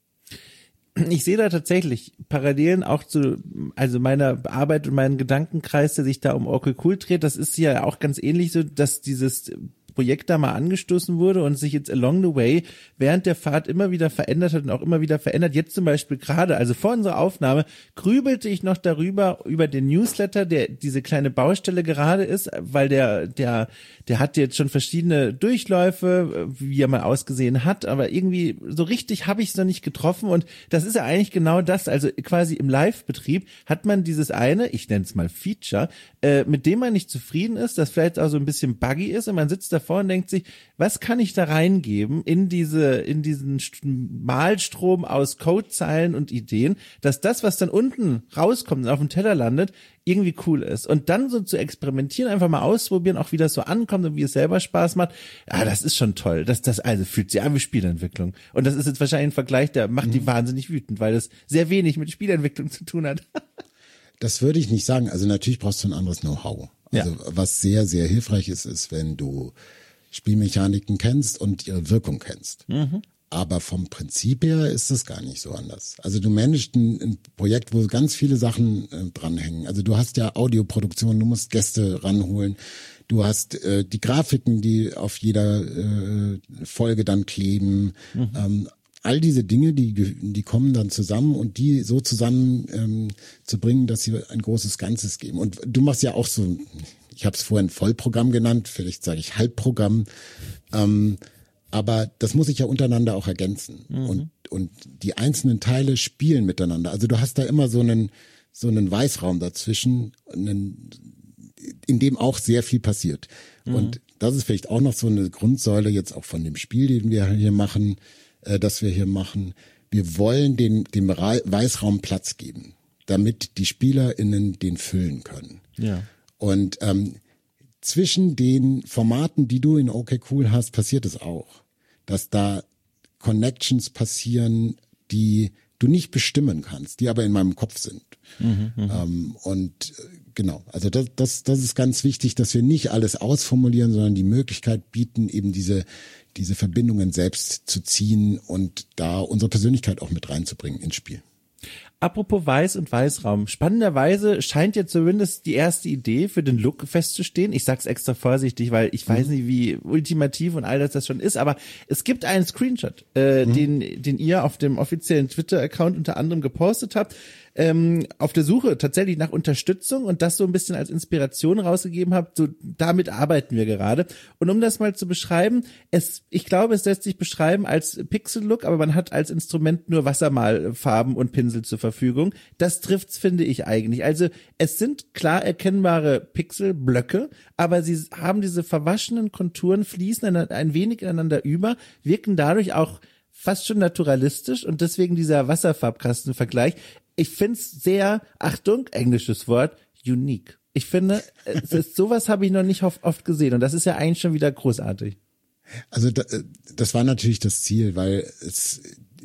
Speaker 1: Ich sehe da tatsächlich Parallelen auch zu, also meiner Arbeit und meinen Gedankenkreis, der sich da um Okay Cool dreht. Das ist ja auch ganz ähnlich so, dass dieses Projekt da mal angestoßen wurde und sich jetzt along the way während der Fahrt immer wieder verändert hat und auch immer wieder verändert. Jetzt zum Beispiel gerade, also vor unserer Aufnahme, grübelte ich noch darüber, über den Newsletter, der diese kleine Baustelle gerade ist, weil der, der, der hat jetzt schon verschiedene Durchläufe, wie er mal ausgesehen hat, aber irgendwie so richtig habe ich es noch nicht getroffen und das ist ja eigentlich genau das, also quasi im Live-Betrieb hat man dieses eine, ich nenne es mal Feature, äh, mit dem man nicht zufrieden ist, das vielleicht auch so ein bisschen buggy ist und man sitzt da und denkt sich, was kann ich da reingeben in diese, in diesen Malstrom aus Codezeilen und Ideen, dass das, was dann unten rauskommt und auf dem Teller landet, irgendwie cool ist. Und dann so zu experimentieren, einfach mal ausprobieren, auch wie das so ankommt und wie es selber Spaß macht. Ah, das ist schon toll. Das, das also fühlt sich an wie Spielentwicklung. Und das ist jetzt wahrscheinlich ein Vergleich, der macht mhm. die wahnsinnig wütend, weil das sehr wenig mit Spielentwicklung zu tun hat.
Speaker 2: Das würde ich nicht sagen. Also natürlich brauchst du ein anderes Know-how. Also ja. was sehr, sehr hilfreich ist, ist, wenn du Spielmechaniken kennst und ihre Wirkung kennst. Mhm. Aber vom Prinzip her ist es gar nicht so anders. Also du managst ein, ein Projekt, wo ganz viele Sachen äh, dranhängen. Also du hast ja Audioproduktion, du musst Gäste ranholen. Du hast äh, die Grafiken, die auf jeder äh, Folge dann kleben. Mhm. Ähm, all diese Dinge, die die kommen dann zusammen und die so zusammen ähm, zu bringen, dass sie ein großes Ganzes geben. Und du machst ja auch so, ich habe es vorhin Vollprogramm genannt, vielleicht sage ich Halbprogramm, ähm, aber das muss sich ja untereinander auch ergänzen. Mhm. Und und die einzelnen Teile spielen miteinander. Also du hast da immer so einen so einen Weißraum dazwischen, einen, in dem auch sehr viel passiert. Mhm. Und das ist vielleicht auch noch so eine Grundsäule jetzt auch von dem Spiel, den wir hier machen, äh, das wir hier machen. Wir wollen den, dem Weißraum Platz geben, damit die SpielerInnen den füllen können.
Speaker 1: Ja.
Speaker 2: Und ähm, zwischen den Formaten, die du in OK Cool hast, passiert es auch, dass da Connections passieren, die du nicht bestimmen kannst, die aber in meinem Kopf sind. Mhm, ähm, und äh, genau, also das, das, das ist ganz wichtig, dass wir nicht alles ausformulieren, sondern die Möglichkeit bieten, eben diese, diese Verbindungen selbst zu ziehen und da unsere Persönlichkeit auch mit reinzubringen ins Spiel.
Speaker 1: Apropos Weiß und Weißraum. Spannenderweise scheint ja zumindest die erste Idee für den Look festzustehen. Ich sag's extra vorsichtig, weil ich weiß nicht, wie ultimativ und all das das schon ist, aber es gibt einen Screenshot, äh, mhm. den, den ihr auf dem offiziellen Twitter-Account unter anderem gepostet habt, ähm, auf der Suche tatsächlich nach Unterstützung und das so ein bisschen als Inspiration rausgegeben habt. So, damit arbeiten wir gerade. Und um das mal zu beschreiben, es, ich glaube, es lässt sich beschreiben als Pixel-Look, aber man hat als Instrument nur Wassermalfarben und Pinsel zur Verfügung. Das trifft's, finde ich eigentlich. Also es sind klar erkennbare Pixelblöcke, aber sie haben diese verwaschenen Konturen, fließen ein wenig ineinander über, wirken dadurch auch fast schon naturalistisch und deswegen dieser Wasserfarbkastenvergleich. Ich find's sehr, Achtung, englisches Wort, unique. Ich finde, es ist, sowas habe ich noch nicht oft, oft gesehen und das ist ja eigentlich schon wieder großartig.
Speaker 2: Also da, das war natürlich das Ziel, weil es,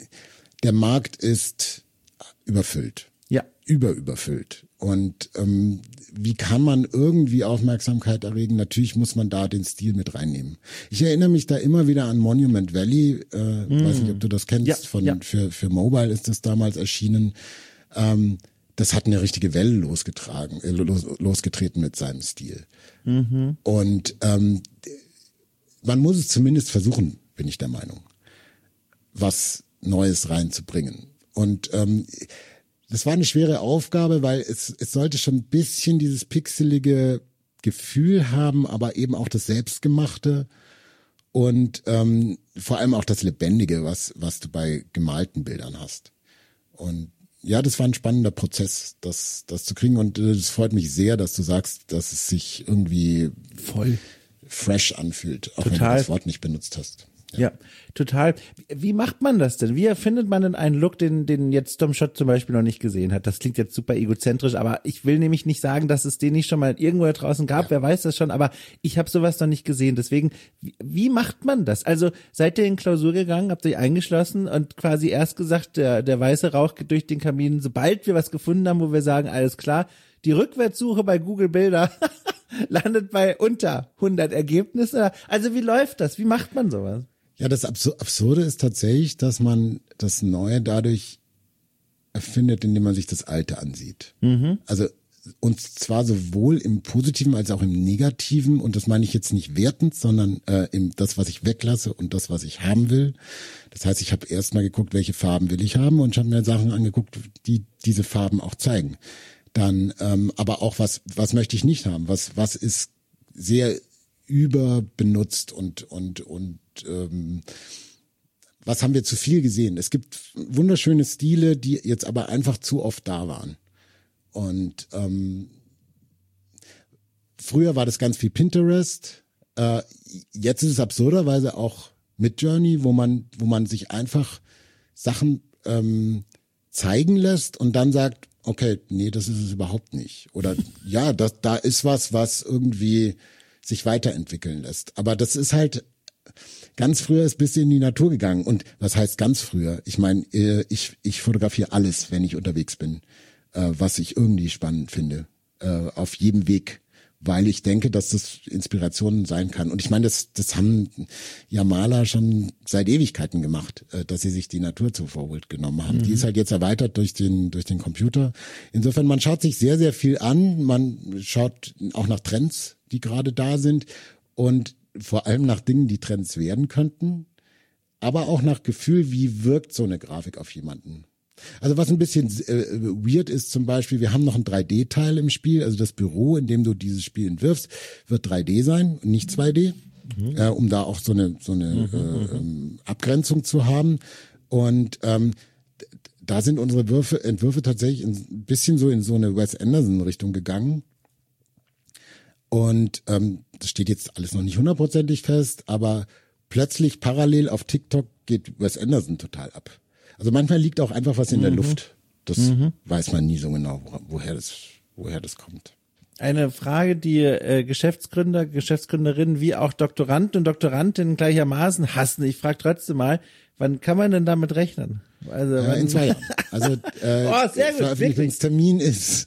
Speaker 2: der Markt ist überfüllt.
Speaker 1: Ja.
Speaker 2: Überüberfüllt. Und ähm, wie kann man irgendwie Aufmerksamkeit erregen? Natürlich muss man da den Stil mit reinnehmen. Ich erinnere mich da immer wieder an Monument Valley. Äh, mm. Weiß nicht, ob du das kennst.
Speaker 1: Ja,
Speaker 2: von
Speaker 1: ja.
Speaker 2: für für Mobile ist das damals erschienen. Ähm, das hat eine richtige Welle losgetragen, äh, los, losgetreten mit seinem Stil.
Speaker 1: Mhm.
Speaker 2: Und ähm, man muss es zumindest versuchen, bin ich der Meinung, was Neues reinzubringen. Und ähm, das war eine schwere Aufgabe, weil es, es sollte schon ein bisschen dieses pixelige Gefühl haben, aber eben auch das Selbstgemachte und ähm, vor allem auch das Lebendige, was, was du bei gemalten Bildern hast. Und ja, das war ein spannender Prozess, das, das zu kriegen. Und es freut mich sehr, dass du sagst, dass es sich irgendwie
Speaker 1: voll
Speaker 2: fresh anfühlt, auch
Speaker 1: Total.
Speaker 2: wenn du das Wort nicht benutzt hast.
Speaker 1: Ja. ja, total. Wie macht man das denn? Wie erfindet man denn einen Look, den, den jetzt Dom Schott zum Beispiel noch nicht gesehen hat? Das klingt jetzt super egozentrisch, aber ich will nämlich nicht sagen, dass es den nicht schon mal irgendwo da draußen gab. Ja. Wer weiß das schon, aber ich habe sowas noch nicht gesehen. Deswegen, wie, wie macht man das? Also seid ihr in Klausur gegangen, habt ihr eingeschlossen und quasi erst gesagt, der, der weiße Rauch geht durch den Kamin. Sobald wir was gefunden haben, wo wir sagen, alles klar, die Rückwärtssuche bei Google Bilder landet bei unter hundert Ergebnisse. Also wie läuft das? Wie macht man sowas?
Speaker 2: Ja, das Absurde ist tatsächlich, dass man das Neue dadurch erfindet, indem man sich das Alte ansieht. Mhm. Also und zwar sowohl im Positiven als auch im Negativen. Und das meine ich jetzt nicht wertend, sondern äh, im, das, was ich weglasse und das, was ich haben will. Das heißt, ich habe erst mal geguckt, welche Farben will ich haben und ich habe mir Sachen angeguckt, die diese Farben auch zeigen. Dann ähm, aber auch, was was möchte ich nicht haben? Was was ist sehr überbenutzt und und und ähm, was haben wir zu viel gesehen? Es gibt wunderschöne Stile, die jetzt aber einfach zu oft da waren. Und ähm, früher war das ganz viel Pinterest. Äh, jetzt ist es absurderweise auch Midjourney, wo man wo man sich einfach Sachen ähm, zeigen lässt und dann sagt, okay, nee, das ist es überhaupt nicht. Oder ja, das, da ist was, was irgendwie sich weiterentwickeln lässt. Aber das ist halt, ganz früher ist bis in die Natur gegangen. Und was heißt ganz früher? Ich meine, ich, ich fotografiere alles, wenn ich unterwegs bin, was ich irgendwie spannend finde, auf jedem Weg, weil ich denke, dass das Inspiration sein kann. Und ich meine, das, das haben ja Maler schon seit Ewigkeiten gemacht, dass sie sich die Natur zu Vorbild genommen haben. Mhm. Die ist halt jetzt erweitert durch den, durch den Computer. Insofern, man schaut sich sehr, sehr viel an. Man schaut auch nach Trends, die gerade da sind und vor allem nach Dingen, die Trends werden könnten. aber auch nach Gefühl, wie wirkt so eine Grafik auf jemanden. Also was ein bisschen äh, weird ist zum Beispiel, wir haben noch einen drei D-Teil im Spiel, also das Büro, in dem du dieses Spiel entwirfst, wird drei D sein und nicht zwei D, mhm. äh, um da auch so eine so eine mhm, äh, ähm, Abgrenzung zu haben. Und ähm, da sind unsere Würfe, Entwürfe tatsächlich ein bisschen so in so eine Wes Anderson-Richtung gegangen. Und ähm, das steht jetzt alles noch nicht hundertprozentig fest, aber plötzlich parallel auf TikTok geht Wes Anderson total ab. Also manchmal liegt auch einfach was in der mhm. Luft. Das mhm. weiß man nie so genau, woher das, woher das kommt.
Speaker 1: Eine Frage, die äh, Geschäftsgründer, Geschäftsgründerinnen wie auch Doktoranden und Doktorandinnen gleichermaßen hassen. Ich frage trotzdem mal, wann kann man denn damit rechnen? Also
Speaker 2: äh, in zwei Jahren. Also äh, oh, sehr gut, Veröffentlichungstermin ist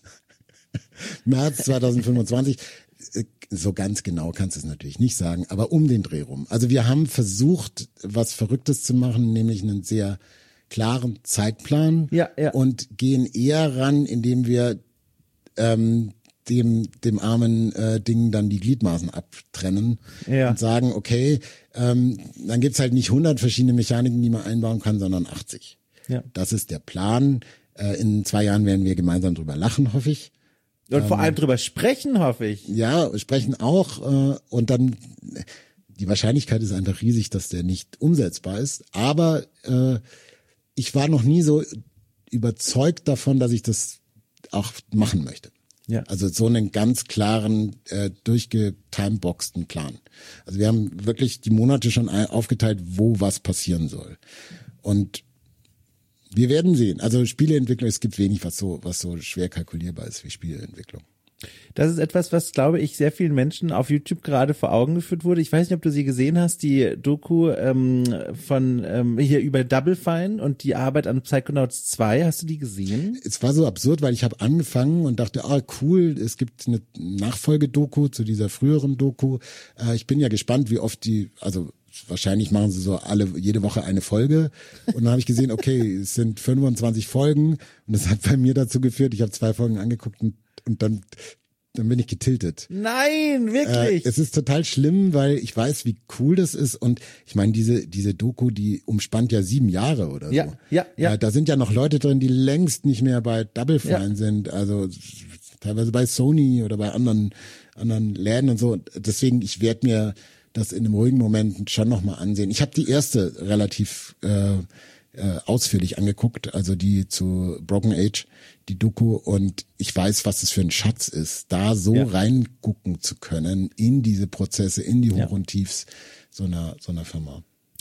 Speaker 2: März zweitausendfünfundzwanzig. So ganz genau kannst du es natürlich nicht sagen, aber um den Dreh rum. Also wir haben versucht, was Verrücktes zu machen, nämlich einen sehr klaren Zeitplan
Speaker 1: ja, ja.
Speaker 2: und gehen eher ran, indem wir ähm, dem dem armen äh, Ding dann die Gliedmaßen abtrennen
Speaker 1: ja.
Speaker 2: und sagen, okay, ähm, dann gibt's halt nicht hundert verschiedene Mechaniken, die man einbauen kann, sondern achtzig.
Speaker 1: Ja.
Speaker 2: Das ist der Plan. Äh, in zwei Jahren werden wir gemeinsam drüber lachen, hoffe ich.
Speaker 1: Und ähm, vor allem drüber sprechen, hoffe ich.
Speaker 2: Ja, sprechen auch. Äh, und dann, die Wahrscheinlichkeit ist einfach riesig, dass der nicht umsetzbar ist. Aber äh, ich war noch nie so überzeugt davon, dass ich das auch machen möchte.
Speaker 1: Ja.
Speaker 2: Also so einen ganz klaren, äh, durchgetimeboxten Plan. Also wir haben wirklich die Monate schon aufgeteilt, wo was passieren soll. Und wir werden sehen. Also Spieleentwicklung, es gibt wenig, was so, was so schwer kalkulierbar ist wie Spieleentwicklung.
Speaker 1: Das ist etwas, was, glaube ich, sehr vielen Menschen auf YouTube gerade vor Augen geführt wurde. Ich weiß nicht, ob du sie gesehen hast, die Doku ähm, von ähm, hier über Double Fine und die Arbeit an Psychonauts zwei. Hast du die gesehen?
Speaker 2: Es war so absurd, weil ich habe angefangen und dachte, ah cool, es gibt eine Nachfolgedoku zu dieser früheren Doku. Äh, ich bin ja gespannt, wie oft die, also wahrscheinlich machen sie so alle jede Woche eine Folge. Und dann habe ich gesehen, okay, es sind fünfundzwanzig Folgen und das hat bei mir dazu geführt, ich habe zwei Folgen angeguckt und, und dann dann bin ich getiltet.
Speaker 1: Nein, wirklich.
Speaker 2: Äh, es ist total schlimm, weil ich weiß, wie cool das ist und ich meine, diese diese Doku, die umspannt ja sieben Jahre oder
Speaker 1: ja,
Speaker 2: so.
Speaker 1: Ja, ja,
Speaker 2: äh, Da sind ja noch Leute drin, die längst nicht mehr bei Double Fine ja. sind, also teilweise bei Sony oder bei anderen anderen Läden und so. Deswegen, ich werde mir das in einem ruhigen Moment schon nochmal ansehen. Ich habe die erste relativ äh, äh, ausführlich angeguckt, also die zu Broken Age, die Doku, und ich weiß, was das für ein Schatz ist, da so ja. reingucken zu können in diese Prozesse, in die Hoch- ja. und Tiefs so einer so einer Firma.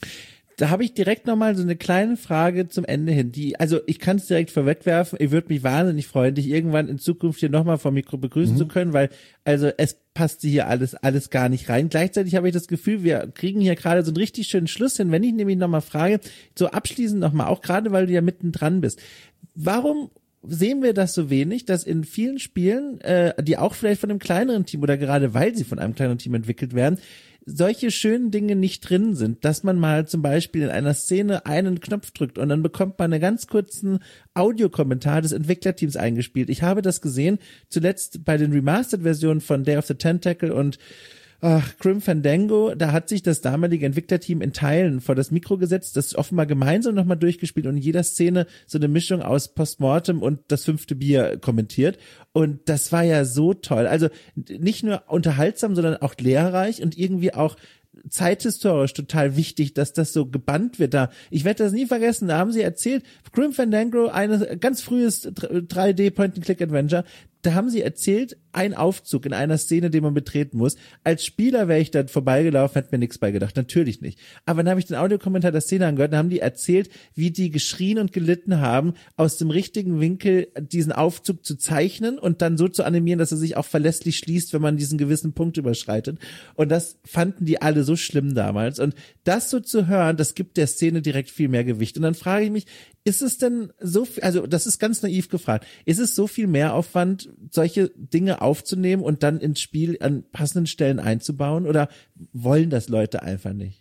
Speaker 1: Da habe ich direkt nochmal so eine kleine Frage zum Ende hin. Die, also ich kann es direkt vorwegwerfen, ich würde mich wahnsinnig freuen, dich irgendwann in Zukunft hier nochmal vom Mikro begrüßen mhm. zu können, weil also es passt hier alles alles gar nicht rein. Gleichzeitig habe ich das Gefühl, wir kriegen hier gerade so einen richtig schönen Schluss hin. Wenn ich nämlich nochmal frage, so abschließend nochmal, auch gerade weil du ja mittendran bist, warum sehen wir das so wenig, dass in vielen Spielen, äh, die auch vielleicht von einem kleineren Team oder gerade weil sie von einem kleineren Team entwickelt werden, solche schönen Dinge nicht drin sind, dass man mal zum Beispiel in einer Szene einen Knopf drückt und dann bekommt man einen ganz kurzen Audiokommentar des Entwicklerteams eingespielt. Ich habe das gesehen, zuletzt bei den Remastered-Versionen von Day of the Tentacle und Ach, Grim Fandango, da hat sich das damalige Entwicklerteam in Teilen vor das Mikro gesetzt, das offenbar gemeinsam nochmal durchgespielt und in jeder Szene so eine Mischung aus Postmortem und das fünfte Bier kommentiert. Und das war ja so toll. Also nicht nur unterhaltsam, sondern auch lehrreich und irgendwie auch zeithistorisch total wichtig, dass das so gebannt wird da. Ich werde das nie vergessen, da haben sie erzählt, Grim Fandango, ein ganz frühes drei D Point-and-Click-Adventure, da haben sie erzählt, ein Aufzug in einer Szene, den man betreten muss. Als Spieler wäre ich dann vorbeigelaufen, hätte mir nichts beigedacht, natürlich nicht. Aber dann habe ich den Audiokommentar der Szene angehört, dann haben die erzählt, wie die geschrien und gelitten haben, aus dem richtigen Winkel diesen Aufzug zu zeichnen und dann so zu animieren, dass er sich auch verlässlich schließt, wenn man diesen gewissen Punkt überschreitet. Und das fanden die alle so schlimm damals. Und das so zu hören, das gibt der Szene direkt viel mehr Gewicht. Und dann frage ich mich, ist es denn so viel, also das ist ganz naiv gefragt, ist es so viel Mehraufwand, solche Dinge aufzunehmen und dann ins Spiel an passenden Stellen einzubauen, oder wollen das Leute einfach nicht?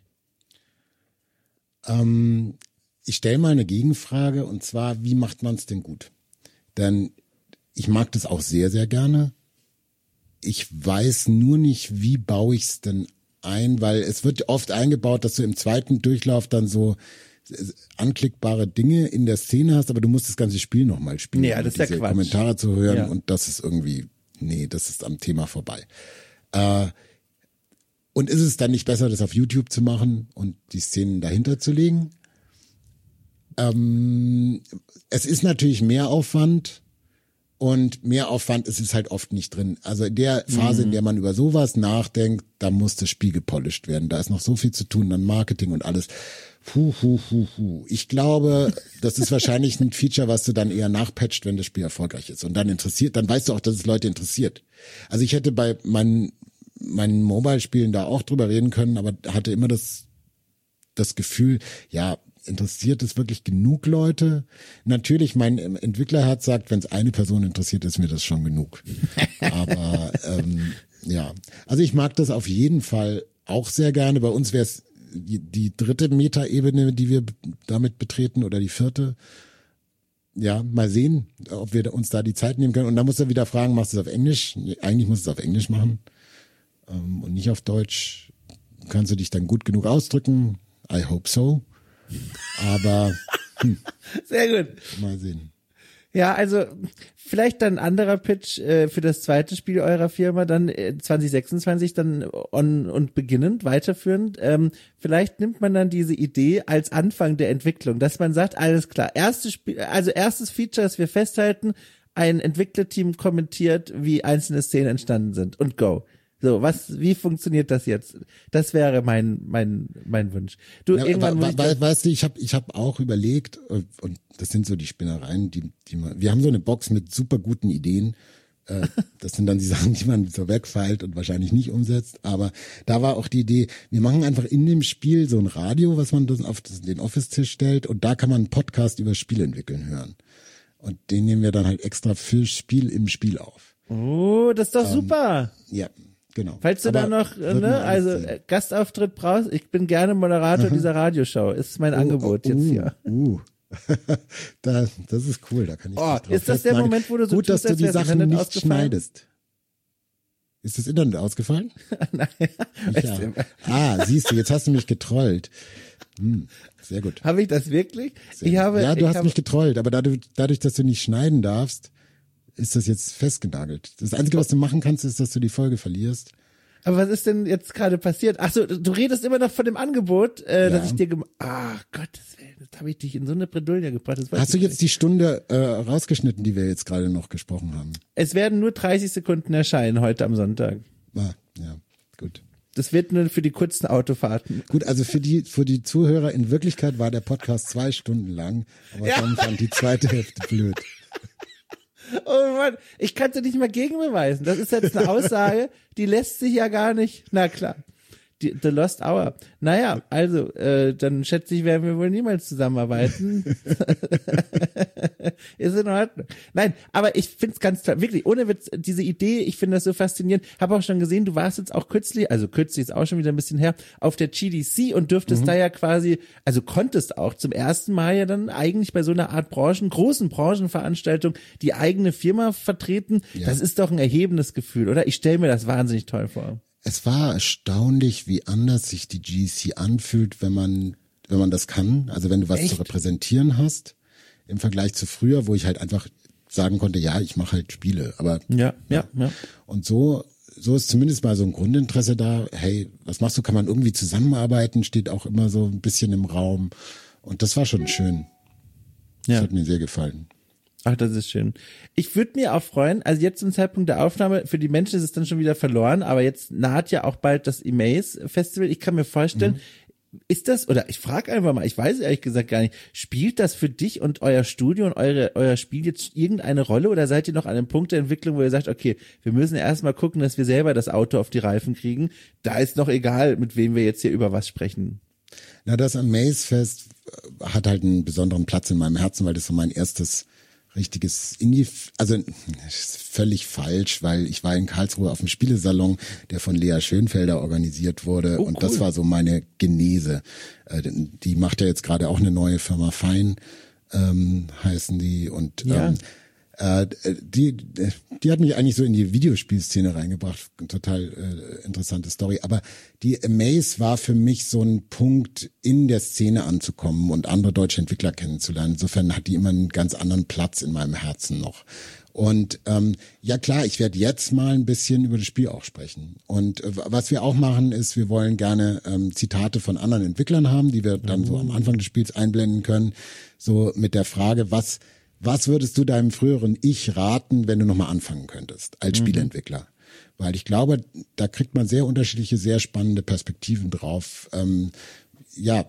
Speaker 2: Ähm, ich stelle mal eine Gegenfrage, und zwar, wie macht man es denn gut? Denn ich mag das auch sehr, sehr gerne. Ich weiß nur nicht, wie baue ich es denn ein, weil es wird oft eingebaut, dass du im zweiten Durchlauf dann so anklickbare Dinge in der Szene hast, aber du musst das ganze Spiel nochmal spielen,
Speaker 1: ja, das
Speaker 2: um
Speaker 1: ist
Speaker 2: diese
Speaker 1: ja Quatsch.
Speaker 2: Kommentare zu hören
Speaker 1: Ja.
Speaker 2: und das ist irgendwie, nee, das ist am Thema vorbei. Äh, und ist es dann nicht besser, das auf YouTube zu machen und die Szenen dahinter zu legen? Ähm, es ist natürlich mehr Aufwand und mehr Aufwand ist es halt oft nicht drin. Also in der Phase, mhm. in der man über sowas nachdenkt, da muss das Spiel gepolished werden. Da ist noch so viel zu tun, dann Marketing und alles. Puh, puh, puh, puh. Ich glaube, das ist wahrscheinlich ein Feature, was du dann eher nachpatcht, wenn das Spiel erfolgreich ist. Und dann interessiert, dann weißt du auch, dass es Leute interessiert. Also ich hätte bei meinen, meinen Mobile-Spielen da auch drüber reden können, aber hatte immer das, das Gefühl, ja, interessiert es wirklich genug Leute? Natürlich, mein Entwicklerherz sagt, wenn es eine Person interessiert, ist mir das schon genug. Aber ähm, ja, also ich mag das auf jeden Fall auch sehr gerne. Bei uns wäre es die, die dritte Meta-Ebene, die wir damit betreten oder die vierte. Ja, mal sehen, ob wir uns da die Zeit nehmen können. Und dann musst du wieder fragen, machst du es auf Englisch? Eigentlich musst du es auf Englisch machen ähm, und nicht auf Deutsch. Kannst du dich dann gut genug ausdrücken? I hope so. Aber hm,
Speaker 1: sehr gut.
Speaker 2: Mal sehen.
Speaker 1: Ja, also vielleicht dann ein anderer Pitch äh, für das zweite Spiel eurer Firma dann äh, zwanzig sechsundzwanzig dann on und beginnend, weiterführend. Ähm, vielleicht nimmt man dann diese Idee als Anfang der Entwicklung, dass man sagt, alles klar, erstes Spiel, also erstes Feature, das wir festhalten, ein Entwicklerteam kommentiert, wie einzelne Szenen entstanden sind und go. So, was, wie funktioniert das jetzt? Das wäre mein, mein, mein Wunsch. Du,
Speaker 2: ja,
Speaker 1: irgendwann
Speaker 2: we,
Speaker 1: muss ich
Speaker 2: we, weißt du, ich habe, ich habe auch überlegt, und das sind so die Spinnereien, die, die man, wir haben so eine Box mit super guten Ideen. Äh, das sind dann die Sachen, die man so wegfeilt und wahrscheinlich nicht umsetzt. Aber da war auch die Idee, wir machen einfach in dem Spiel so ein Radio, was man auf den Office-Tisch stellt, und da kann man einen Podcast über Spiel entwickeln hören. Und den nehmen wir dann halt extra für Spiel im Spiel auf.
Speaker 1: Oh, das ist doch ähm, super.
Speaker 2: Ja. Genau.
Speaker 1: Falls du
Speaker 2: aber
Speaker 1: da noch, ne, also sehen. Gastauftritt brauchst, ich bin gerne Moderator Aha. dieser Radioshow, ist mein oh, Angebot oh, jetzt uh, hier.
Speaker 2: Uh. da, das ist cool, da kann ich
Speaker 1: oh, Ist das der Moment, wo du so
Speaker 2: Gut,
Speaker 1: tust,
Speaker 2: dass du die Sachen nicht
Speaker 1: ausgefallen?
Speaker 2: schneidest. Ist das Internet ausgefallen?
Speaker 1: Nein.
Speaker 2: Ja. Ah, siehst du, jetzt hast du mich getrollt. Hm, sehr gut.
Speaker 1: Habe ich das wirklich?
Speaker 2: Sehr
Speaker 1: ich habe,
Speaker 2: ja, du
Speaker 1: ich
Speaker 2: hast
Speaker 1: habe,
Speaker 2: mich getrollt, aber dadurch, dadurch, dass du nicht schneiden darfst, ist das jetzt festgenagelt. Das Einzige, was du machen kannst, ist, dass du die Folge verlierst.
Speaker 1: Aber was ist denn jetzt gerade passiert? Ach so, du redest immer noch von dem Angebot, äh, ja. dass ich dir gem- Ach Gottes Willen, das habe ich dich in so eine Bredouille gebracht. Das
Speaker 2: Hast du jetzt nicht. die Stunde äh, rausgeschnitten, die wir jetzt gerade noch gesprochen haben?
Speaker 1: Es werden nur dreißig Sekunden erscheinen heute am Sonntag.
Speaker 2: Ah, ja, gut.
Speaker 1: Das wird nur für die kurzen Autofahrten.
Speaker 2: Gut, also für die für die Zuhörer, in Wirklichkeit war der Podcast zwei Stunden lang, aber ja. Tom fand die zweite Hälfte blöd.
Speaker 1: Oh Mann, ich kann es nicht mal gegenbeweisen. Das ist jetzt eine Aussage, die lässt sich ja gar nicht. Na klar, die, The Lost Hour. Naja, also, äh, dann schätze ich, werden wir wohl niemals zusammenarbeiten. Ist in Ordnung. Nein, aber ich find's ganz toll. Wirklich, ohne Witz, diese Idee, ich finde das so faszinierend. Habe auch schon gesehen, du warst jetzt auch kürzlich, also kürzlich ist auch schon wieder ein bisschen her, auf der G D C und dürftest mhm. da ja quasi, also konntest auch zum ersten Mal ja dann eigentlich bei so einer Art Branchen, großen Branchenveranstaltung die eigene Firma vertreten. Ja. Das ist doch ein erhebendes Gefühl, oder? Ich stelle mir das wahnsinnig toll vor.
Speaker 2: Es war erstaunlich, wie anders sich die G D C anfühlt, wenn man, wenn man das kann. Also wenn du was Echt? zu repräsentieren hast, im Vergleich zu früher, wo ich halt einfach sagen konnte, ja, ich mache halt Spiele. Aber
Speaker 1: ja, ja, ja.
Speaker 2: Und so, so ist zumindest mal so ein Grundinteresse da. Hey, was machst du? Kann man irgendwie zusammenarbeiten? Steht auch immer so ein bisschen im Raum. Und das war schon schön. Das ja. hat mir sehr gefallen.
Speaker 1: Ach, das ist schön. Ich würde mir auch freuen, also jetzt zum Zeitpunkt der Aufnahme, für die Menschen ist es dann schon wieder verloren, aber jetzt naht ja auch bald das Emaze Festival. Ich kann mir vorstellen, mhm. ist das, oder ich frage einfach mal, ich weiß ehrlich gesagt gar nicht, spielt das für dich und euer Studio und eure, euer Spiel jetzt irgendeine Rolle, oder seid ihr noch an einem Punkt der Entwicklung, wo ihr sagt, okay, wir müssen erstmal gucken, dass wir selber das Auto auf die Reifen kriegen. Da ist noch egal, mit wem wir jetzt hier über was sprechen.
Speaker 2: Na, das Emaze Fest hat halt einen besonderen Platz in meinem Herzen, weil das so mein erstes richtiges Indie, also ist völlig falsch, weil ich war in Karlsruhe auf dem Spielesalon, der von Lea Schönfelder organisiert wurde, oh, und cool. Das war so meine Genese. Die macht ja jetzt gerade auch eine neue Firma, Fein ähm, heißen die, und
Speaker 1: ja.
Speaker 2: ähm, Äh, die, die hat mich eigentlich so in die Videospielszene reingebracht. Total äh, interessante Story. Aber die Amaze war für mich so ein Punkt, in der Szene anzukommen und andere deutsche Entwickler kennenzulernen. Insofern hat die immer einen ganz anderen Platz in meinem Herzen noch. Und ähm, ja klar, ich werde jetzt mal ein bisschen über das Spiel auch sprechen. Und äh, was wir auch machen, ist, wir wollen gerne ähm, Zitate von anderen Entwicklern haben, die wir dann so am Anfang des Spiels einblenden können. So mit der Frage, was was würdest du deinem früheren Ich raten, wenn du nochmal anfangen könntest als mhm. Spieleentwickler? Weil ich glaube, da kriegt man sehr unterschiedliche, sehr spannende Perspektiven drauf. Ähm, ja,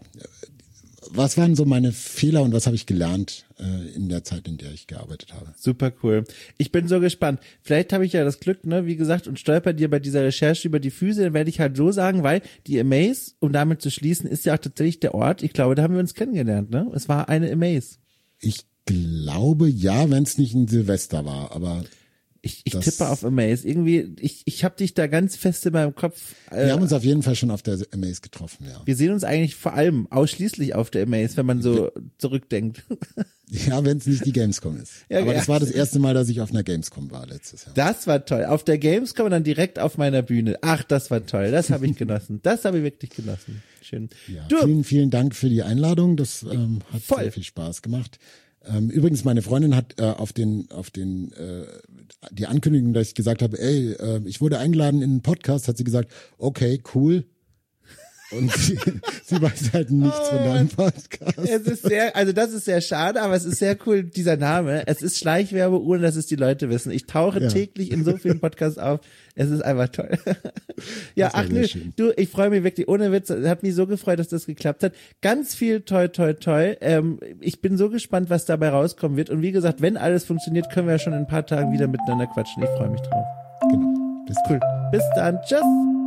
Speaker 2: was waren so meine Fehler und was habe ich gelernt äh, in der Zeit, in der ich gearbeitet habe?
Speaker 1: Super cool. Ich bin so gespannt. Vielleicht habe ich ja das Glück, ne, wie gesagt, und stolper dir bei dieser Recherche über die Füße, dann werde ich halt so sagen, weil die Amaze, um damit zu schließen, ist ja auch tatsächlich der Ort. Ich glaube, da haben wir uns kennengelernt, ne? Es war eine Amaze.
Speaker 2: Ich glaube ja, wenn es nicht ein Silvester war, aber
Speaker 1: ich, ich tippe auf Amaze. Irgendwie, ich, ich habe dich da ganz fest in meinem Kopf.
Speaker 2: Äh, wir haben uns auf jeden Fall schon auf der Amaze getroffen, ja.
Speaker 1: Wir sehen uns eigentlich vor allem ausschließlich auf der Amaze, wenn man so zurückdenkt.
Speaker 2: Ja, wenn es nicht die Gamescom ist. Ja, aber ja. Das war das erste Mal, dass ich auf einer Gamescom war letztes Jahr.
Speaker 1: Das war toll. Auf der Gamescom und dann direkt auf meiner Bühne. Ach, das war toll. Das habe ich genossen. Das habe ich wirklich genossen. Schön.
Speaker 2: Ja, du. Vielen, vielen Dank für die Einladung. Das ähm, hat voll. sehr viel Spaß gemacht. Ähm, übrigens, meine Freundin hat äh, auf den, auf den, äh, die Ankündigung, dass ich gesagt habe, ey, äh, ich wurde eingeladen in einen Podcast, hat sie gesagt, okay, cool. Und sie, sie weiß halt nichts oh, von deinem Podcast.
Speaker 1: Es ist sehr, also das ist sehr schade, aber es ist sehr cool, dieser Name. Es ist Schleichwerbung, ohne dass es die Leute wissen. Ich tauche ja. täglich in so vielen Podcasts auf. Es ist einfach toll. Ja, ach nö, du, ich freue mich wirklich, ohne Witz, hat mich so gefreut, dass das geklappt hat. Ganz viel toi, toi, toi. Ähm, ich bin so gespannt, was dabei rauskommen wird. Und wie gesagt, wenn alles funktioniert, können wir ja schon in ein paar Tagen wieder miteinander quatschen. Ich freue mich drauf.
Speaker 2: Genau.
Speaker 1: Bis cool. Bis dann. Tschüss.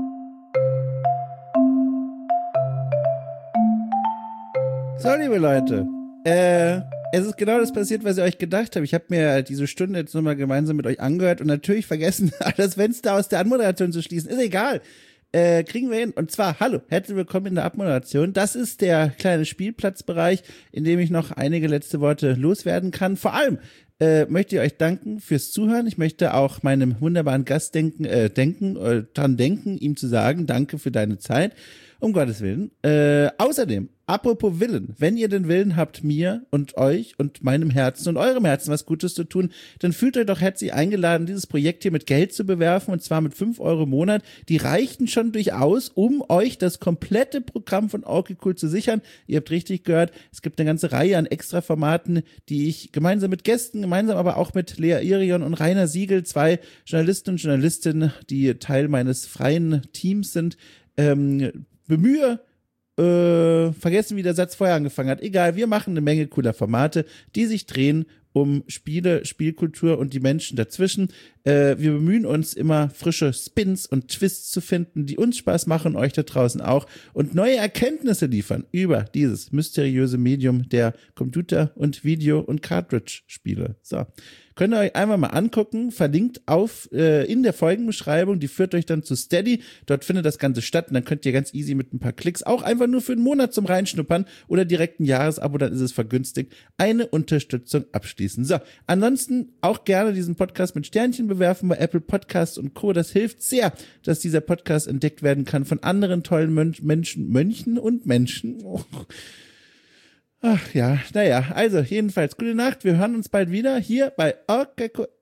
Speaker 1: So, liebe Leute, äh, es ist genau das passiert, was ihr euch gedacht habt. Ich habe mir diese Stunde jetzt nochmal gemeinsam mit euch angehört und natürlich vergessen, das Fenster aus der Anmoderation zu schließen. Ist egal. Äh, kriegen wir hin. Und zwar, hallo, herzlich willkommen in der Abmoderation. Das ist der kleine Spielplatzbereich, in dem ich noch einige letzte Worte loswerden kann. Vor allem äh, möchte ich euch danken fürs Zuhören. Ich möchte auch meinem wunderbaren Gast denken, äh, denken, äh, dran denken, ihm zu sagen, danke für deine Zeit. Um Gottes Willen. Äh, außerdem, apropos Willen, wenn ihr den Willen habt, mir und euch und meinem Herzen und eurem Herzen was Gutes zu tun, dann fühlt euch doch herzlich eingeladen, dieses Projekt hier mit Geld zu bewerfen, und zwar mit fünf Euro im Monat. Die reichten schon durchaus, um euch das komplette Programm von okay cool zu sichern. Ihr habt richtig gehört, es gibt eine ganze Reihe an Extraformaten, die ich gemeinsam mit Gästen, gemeinsam aber auch mit Lea Irion und Rainer Siegel, zwei Journalisten und Journalistinnen, die Teil meines freien Teams sind, ähm, bemühe, äh, vergessen, wie der Satz vorher angefangen hat. Egal, wir machen eine Menge cooler Formate, die sich drehen um Spiele, Spielkultur und die Menschen dazwischen. Äh, wir bemühen uns immer, frische Spins und Twists zu finden, die uns Spaß machen, euch da draußen auch, und neue Erkenntnisse liefern über dieses mysteriöse Medium der Computer- und Video- und Cartridge-Spiele. So. Könnt ihr euch einmal mal angucken, verlinkt auf äh, in der Folgenbeschreibung, die führt euch dann zu Steady, dort findet das Ganze statt und dann könnt ihr ganz easy mit ein paar Klicks, auch einfach nur für einen Monat zum Reinschnuppern oder direkt ein Jahresabo, dann ist es vergünstigt, eine Unterstützung abschließen. So, ansonsten auch gerne diesen Podcast mit Sternchen bewerfen bei Apple Podcasts und Co. Das hilft sehr, dass dieser Podcast entdeckt werden kann von anderen tollen Mönch- Menschen, Mönchen und Menschen. Oh. Ach ja, naja, also jedenfalls gute Nacht, wir hören uns bald wieder hier bei Okay Cool.